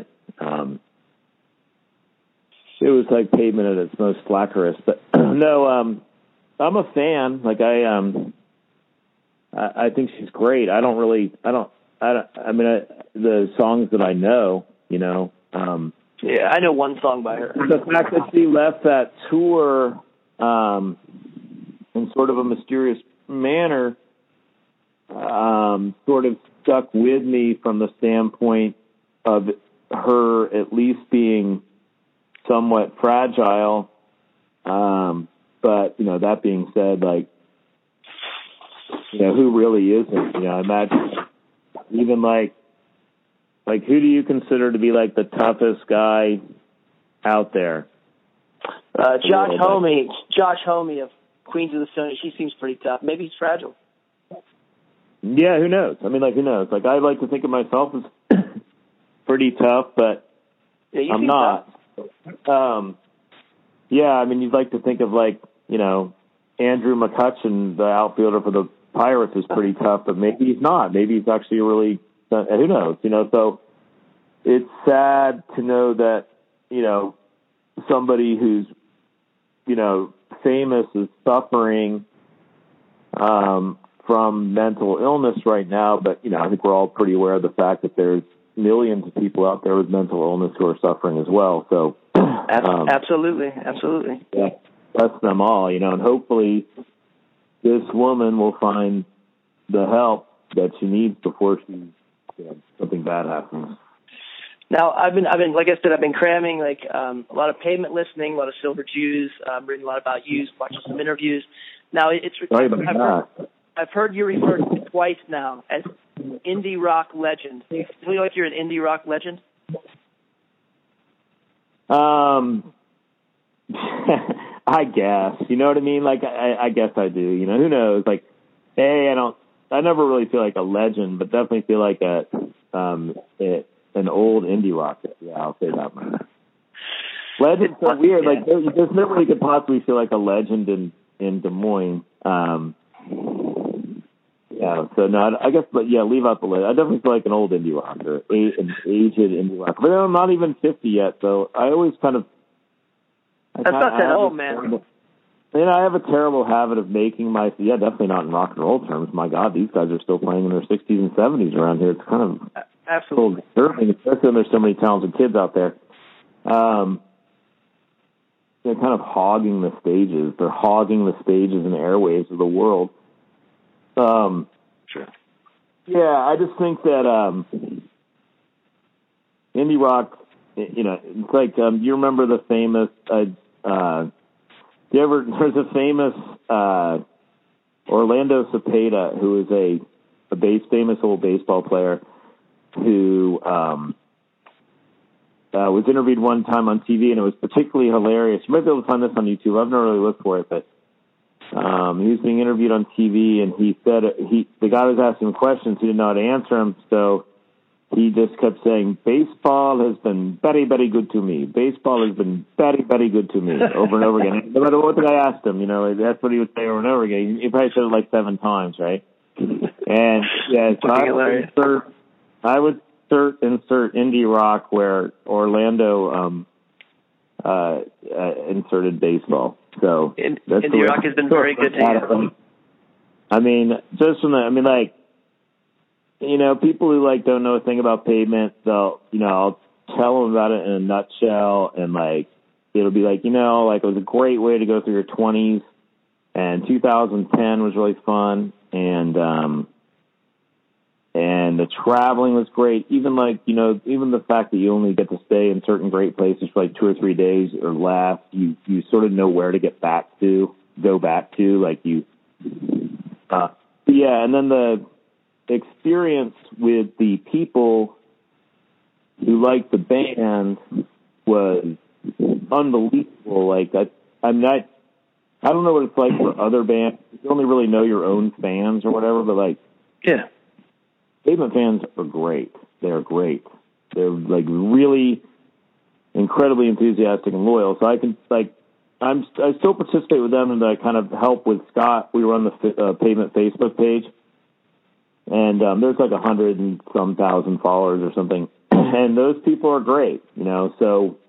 It was like Pavement at its most slackerous. But no, I'm a fan. Like I think she's great. I mean, the songs that I know, you know. Yeah, I know one song by her. The fact that she left that tour in sort of a mysterious manner sort of stuck with me from the standpoint of her at least being somewhat fragile. But, you know, that being said, like, you know, who really isn't? You know, I imagine even like who do you consider to be like the toughest guy out there? Josh Homme of Queens of the Stone Age. He seems pretty tough. Maybe he's fragile. Yeah, who knows? I mean, like, who knows? Like, I like to think of myself as pretty tough, but yeah, I'm not. Yeah, I mean, you'd like to think of, like, you know, Andrew McCutcheon, the outfielder for the Pirates, is pretty tough, but maybe he's not. Maybe he's actually really, who knows, you know? So it's sad to know that, you know, somebody who's, you know, famous is suffering from mental illness right now. But, you know, I think we're all pretty aware of the fact that there's millions of people out there with mental illness who are suffering as well. So absolutely. Yeah, bless them all, you know, and hopefully this woman will find the help that she needs before something bad happens. Now, I've been, like I said, I've been cramming like a lot of Pavement listening, a lot of Silver Jews, reading a lot about you, watching some interviews. Now, I've heard you referred to twice now as indie rock legend. Do you feel like you're an indie rock legend? I guess, you know what I mean? Like, I guess I do, you know, who knows? Like, hey, I never really feel like a legend, but definitely feel like an old indie rock. Yeah, I'll say that much. Legend's so weird. Yeah. Like there's nobody could possibly feel like a legend in Des Moines. Yeah, so no, I guess, but yeah, leave out the legend. I definitely feel like an old indie rocker, an aged indie rocker. But I'm not even 50 yet, so I always kind of. That's not that old, man. I have a terrible habit of making definitely not in rock and roll terms. My God, these guys are still playing in their 60s and 70s around here. It's kind of absolutely disturbing, especially when there's so many talented kids out there. They're kind of hogging the stages. They're hogging the stages and airwaves of the world. Sure. Yeah, I just think that indie rock, it's like, you remember the famous, there's a famous Orlando Cepeda, who is a famous old baseball player who was interviewed one time on TV, and it was particularly hilarious. You might be able to find this on YouTube. I've never really looked for it, but he was being interviewed on TV, and he said the guy was asking him questions. He didn't know how to answer him, so he just kept saying, "Baseball has been very, very good to me. Baseball has been very, very good to me," over and over again. No matter what the guy asked him, that's what he would say over and over again. He probably said it like 7 times, right? And yeah, so I would insert indie rock where Orlando inserted baseball. So indie rock has been very good to you. I mean, people who don't know a thing about Pavement, I'll tell them about it in a nutshell, and it'll be it was a great way to go through your 20s, and 2010 was really fun, and the traveling was great. Even even the fact that you only get to stay in certain great places for 2 or 3 days or less, you sort of know where to go back to, and then the experience with the people who liked the band was unbelievable. I don't know what it's like for other bands. You only really know your own fans or whatever, but yeah. Pavement fans are great. They're great. They're really incredibly enthusiastic and loyal. So I still participate with them, and I kind of help with Scott. We run the Pavement Facebook page, and there's 100 and some thousand followers or something, and those people are great. So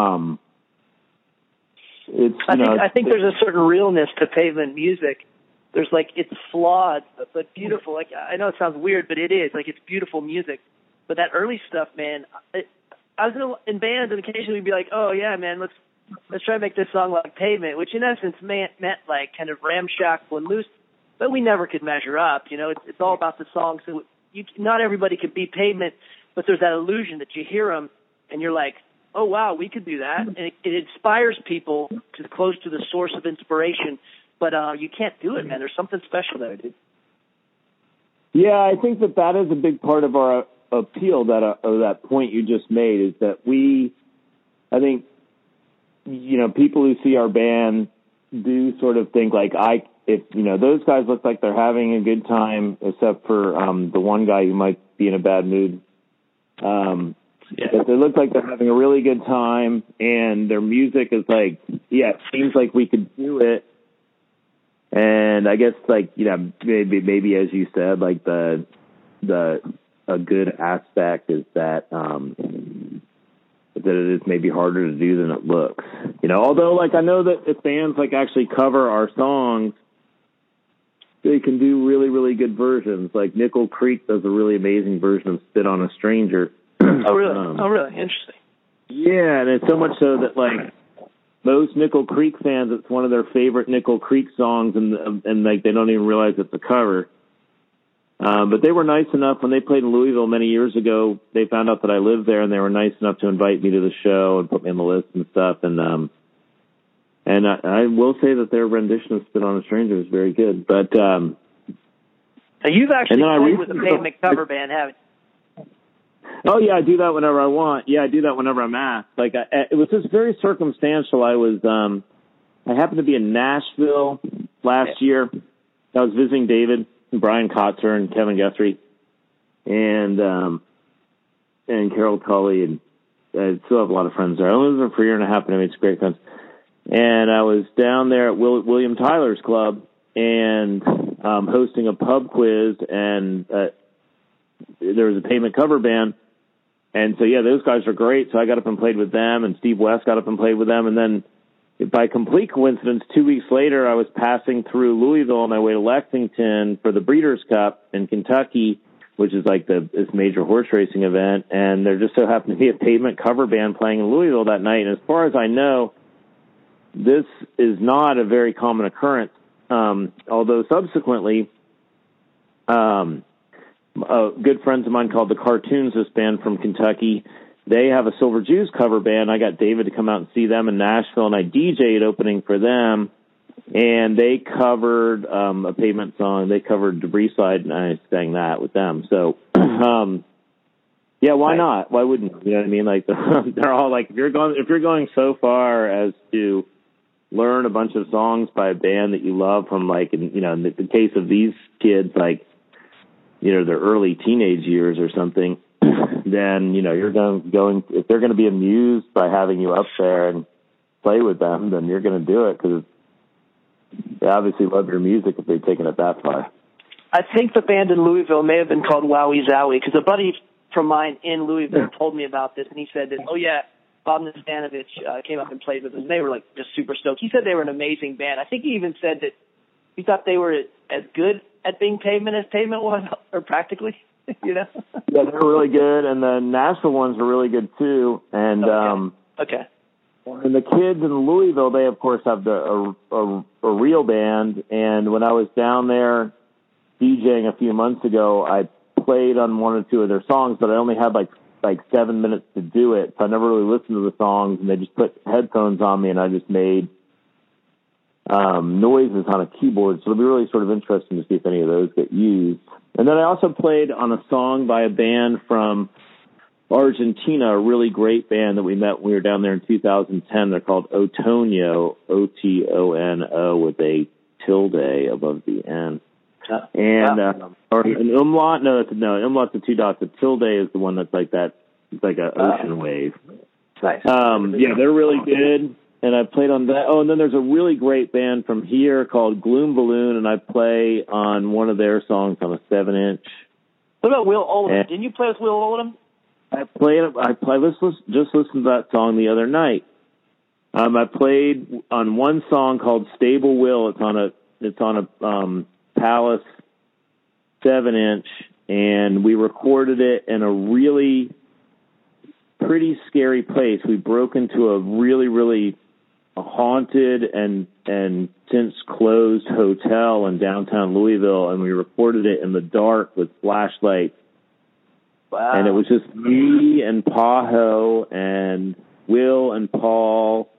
it's. I think there's a certain realness to Pavement music. There's it's flawed, but beautiful. I know it sounds weird, but it is. It's beautiful music. But that early stuff, man, I was in bands, and occasionally we'd be like, oh yeah, man, let's try to make this song like Pavement, which in essence meant kind of ramshackle and loose, but we never could measure up. It's all about the song. So not everybody could be Pavement, but there's that illusion that you hear them and you're like, oh wow, we could do that. And it inspires people to close to the source of inspiration. But you can't do it, man. There's something special there, dude. Yeah, I think that is a big part of our appeal. That point you just made is that I think, people who see our band do sort of think those guys look like they're having a good time, except for the one guy who might be in a bad mood. But they look like they're having a really good time, and their music is it seems like we could do it. And I guess maybe as you said, a good aspect is that it is maybe harder to do than it looks. Although I know that if bands actually cover our songs, they can do really, really good versions. Nickel Creek does a really amazing version of "Spit on a Stranger." Oh really? Interesting. Yeah, and it's so much so that most Nickel Creek fans, it's one of their favorite Nickel Creek songs, and they don't even realize it's a cover. But they were nice enough when they played in Louisville many years ago. They found out that I lived there, and they were nice enough to invite me to the show and put me on the list and stuff. And I will say that their rendition of "Spit on a Stranger" is very good. But now you've actually played with a Pavement cover band, haven't you? Oh yeah, I do that whenever I want. Yeah, I do that whenever I'm asked. It was just very circumstantial. I happened to be in Nashville last year. I was visiting David, and Brian Kotzer, and Kevin Guthrie, and and Carol Tully, and I still have a lot of friends there. I lived there for a year and a half, and I made some great friends. And I was down there at William Tyler's club and hosting a pub quiz, and there was a Pavement cover band. And so, yeah, those guys are great. So I got up and played with them, and Steve West got up and played with them. And then by complete coincidence, 2 weeks later, I was passing through Louisville on my way to Lexington for the Breeders' Cup in Kentucky, which is like this major horse racing event. And there just so happened to be a Pavement cover band playing in Louisville that night. And as far as I know, this is not a very common occurrence, although subsequently good friends of mine called the Cartoons, this band from Kentucky, they have a Silver Jews cover band. I got David to come out and see them in Nashville, and I DJ'd opening for them, and they covered a Pavement song. They covered Debris Slide, and I sang that with them. So, yeah, why not? Why wouldn't you? You know what I mean? Like they're all like, if you're going so far as to learn a bunch of songs by a band that you love from, like, in the case of these kids, like, their early teenage years or something, then, you're going, if they're going to be amused by having you up there and play with them, then you're going to do it because they obviously love your music if they've taken it that far. I think the band in Louisville may have been called Wowie Zowie, because a buddy from mine in Louisville told me about this, and he said that, oh, yeah, Bob Nastanovich came up and played with us, and they were, like, just super stoked. He said they were an amazing band. I think he even said that he thought they were as good at being Pavement as Pavement was, or practically, Yeah, they're really good, and the Nashville ones are really good, too. And, okay. And the kids in Louisville, they, of course, have a real band, and when I was down there DJing a few months ago, I played on one or two of their songs, but I only had, like 7 minutes to do it, so I never really listened to the songs, and they just put headphones on me, and I just made noises on a keyboard, so it'll be really sort of interesting to see if any of those get used. And then I also played on a song by a band from Argentina, a really great band that we met when we were down there in 2010. They're called Otono, O-T-O-N-O, with a tilde above the N. Or an umlaut? No, umlaut's the two dots. The tilde is the one that's like that. It's like an ocean wave. Nice. Yeah, they're really good. And I played on that. Oh, and then there's a really great band from here called Gloom Balloon, and I play on one of their songs on a 7-inch. What about Will Oldham? Didn't you play with Will Oldham? I just listened to that song the other night. I played on one song called Stable Will. It's on a Palace 7-inch, and we recorded it in a really pretty scary place. We broke into a really, really haunted and since closed hotel in downtown Louisville, and we recorded it in the dark with flashlights. Wow. And it was just me and Paho and Will and Paul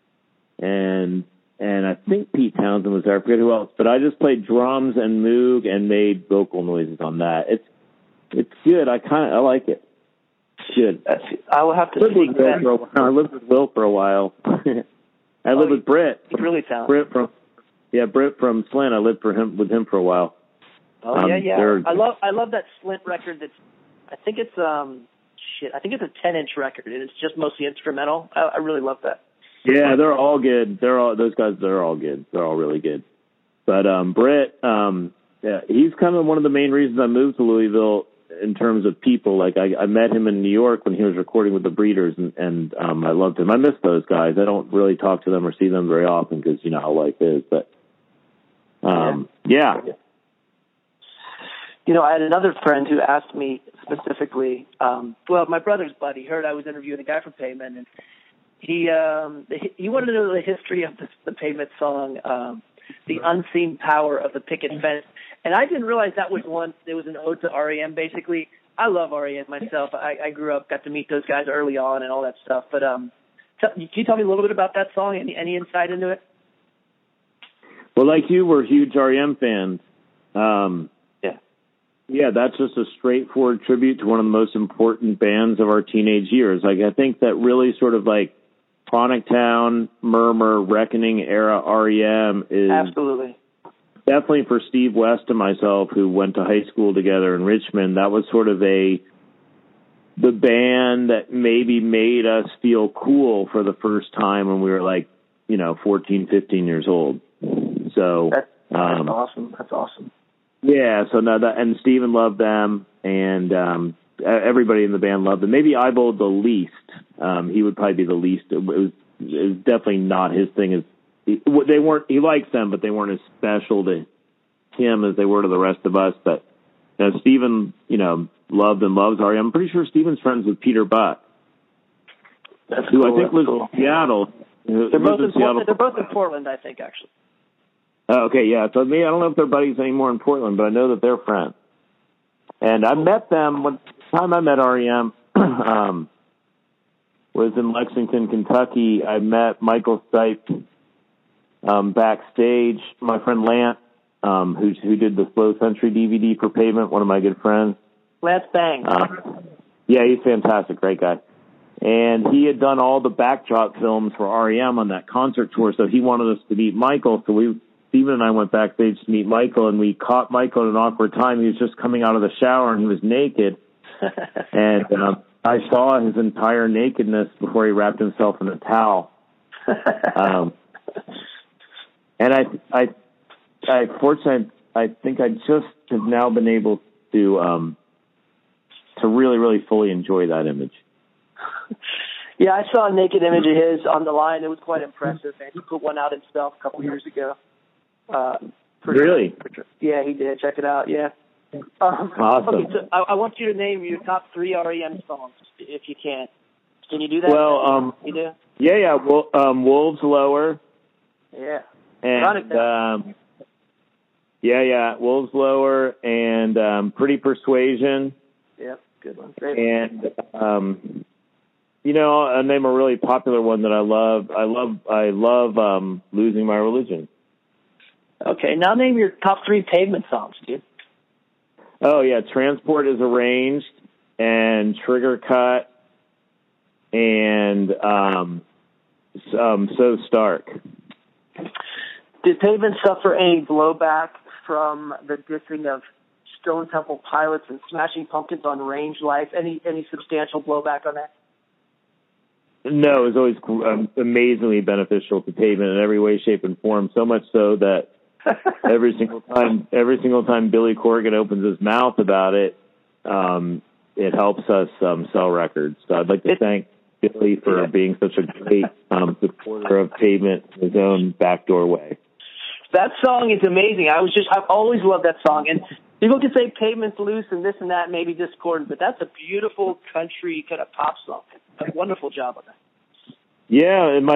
and I think Pete Townsend was there. I forget who else, but I just played drums and moog and made vocal noises on that. It's good. I like it. It's good. I will have to see that. I lived with Will for a while. I lived with Britt. He's really talented. Britt from Slint. I lived with him for a while. Oh yeah. I love that Slint record. I think it's a 10-inch record, and it's just mostly instrumental. I really love that. Yeah, they're all good. Those guys. They're all good. They're all really good. But Britt, he's kind of one of the main reasons I moved to Louisville in terms of people. Like I met him in New York when he was recording with the Breeders, and I loved him. I miss those guys. I don't really talk to them or see them very often because you know how life is. But yeah. I had another friend who asked me specifically. My brother's buddy heard I was interviewing a guy from Pavement, and he wanted to know the history of the Pavement song, "The Unseen Power of the Picket Fence." And I didn't realize that was one. It was an ode to REM, basically. I love REM myself. I grew up, got to meet those guys early on and all that stuff. But can you tell me a little bit about that song? Any insight into it? Well, like you, we're huge REM fans. Yeah, that's just a straightforward tribute to one of the most important bands of our teenage years. Like, I think that really sort of like Chronic Town, Murmur, Reckoning era REM is absolutely definitely for Steve West and myself, who went to high school together in Richmond. That was sort of the band that maybe made us feel cool for the first time when we were like, 14, 15 years old. So That's awesome. That's awesome. Yeah, so no, and Steven loved them, and everybody in the band loved them. Maybe Ibold the least. He would probably be the least. It was definitely not his thing. They weren't. He likes them, but they weren't as special to him as they were to the rest of us. But Steven, loved and loves REM. I'm pretty sure Steven's friends with Peter Buck, who I think was in Seattle. They're both in Portland, I think, actually. Okay, yeah. So I don't know if they're buddies anymore in Portland, but I know that they're friends. And I met them when the time I met REM was in Lexington, Kentucky. I met Michael Stipe backstage. My friend Lance, who did the Slow Century DVD for Pavement, one of my good friends. Lance Bang. Yeah, he's fantastic, great guy. And he had done all the backdrop films for REM on that concert tour, so he wanted us to meet Michael. So Steven and I went backstage to meet Michael, and we caught Michael at an awkward time. He was just coming out of the shower, and he was naked. And I saw his entire nakedness before he wrapped himself in a towel. And I fortunately, I think I just have now been able to really, really fully enjoy that image. Yeah, I saw a naked image of his on the line. It was quite impressive, man. He put one out himself a couple years ago. Really? Yeah, he did. Check it out. Yeah. Awesome. Okay, so I want you to name your top 3 REM songs, if you can. Can you do that? Well, you do? Yeah. Wolves Lower. Yeah. And Wolves Lower and Pretty Persuasion. Yep, good one. Great. And I'll name a really popular one that I love. I love Losing My Religion. Okay, now name your top 3 Pavement songs, dude. Oh yeah, Transport is Arranged and Trigger Cut and So Stark. Did Pavement suffer any blowback from the dissing of Stone Temple Pilots and Smashing Pumpkins on Range Life? Any substantial blowback on that? No, it was always amazingly beneficial to Pavement in every way, shape, and form. So much so that every single time Billy Corgan opens his mouth about it, it helps us sell records. So I'd like to thank Billy for being such a great supporter of Pavement in his own backdoor way. That song is amazing. I've always loved that song. And people can say Pavement's loose and this and that, maybe discordant, but that's a beautiful country kind of pop song. A wonderful job on that. Yeah, and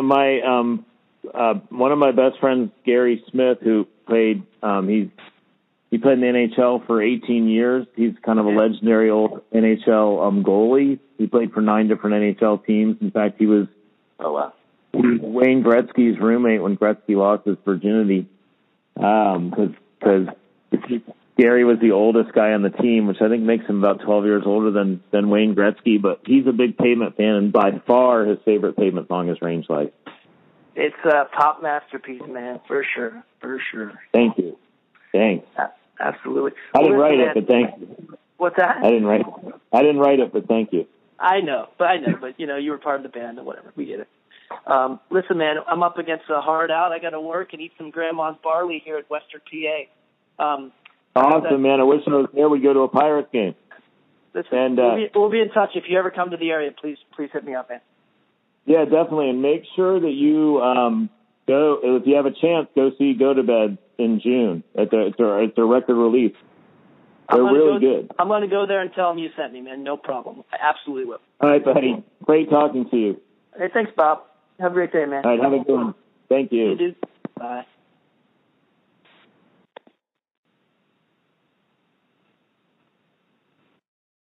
one of my best friends, Gary Smith, who played, he played in the NHL for 18 years. He's kind of a legendary old NHL goalie. He played for 9 different NHL teams. In fact, he was Wayne Gretzky's roommate when Gretzky lost his virginity, because Gary was the oldest guy on the team, which I think makes him about 12 years older than Wayne Gretzky. But he's a big Pavement fan, and by far his favorite Pavement song is Range Life. It's a pop masterpiece, man, for sure. Thank you. Thanks. Absolutely. I didn't write it, but thank you. What's that? I didn't write it, but thank you. I know, but you were part of the band and whatever. We get it. Listen, man, I'm up against a hard out. I got to work and eat some grandma's barley here at Western PA. Awesome, man. I wish I was there. We'd go to a Pirates game. Listen, and we'll be in touch. If you ever come to the area, please hit me up, man. Yeah, definitely. And make sure that you go, if you have a chance, go see Go to Bed in June at their record release. They're really good. I'm going to go there and tell them you sent me, man. No problem. I absolutely will. All right, buddy. Great talking to you. Hey, thanks, Bob. Have a great day, man. All right, have a good one. Thank you. You do. Bye.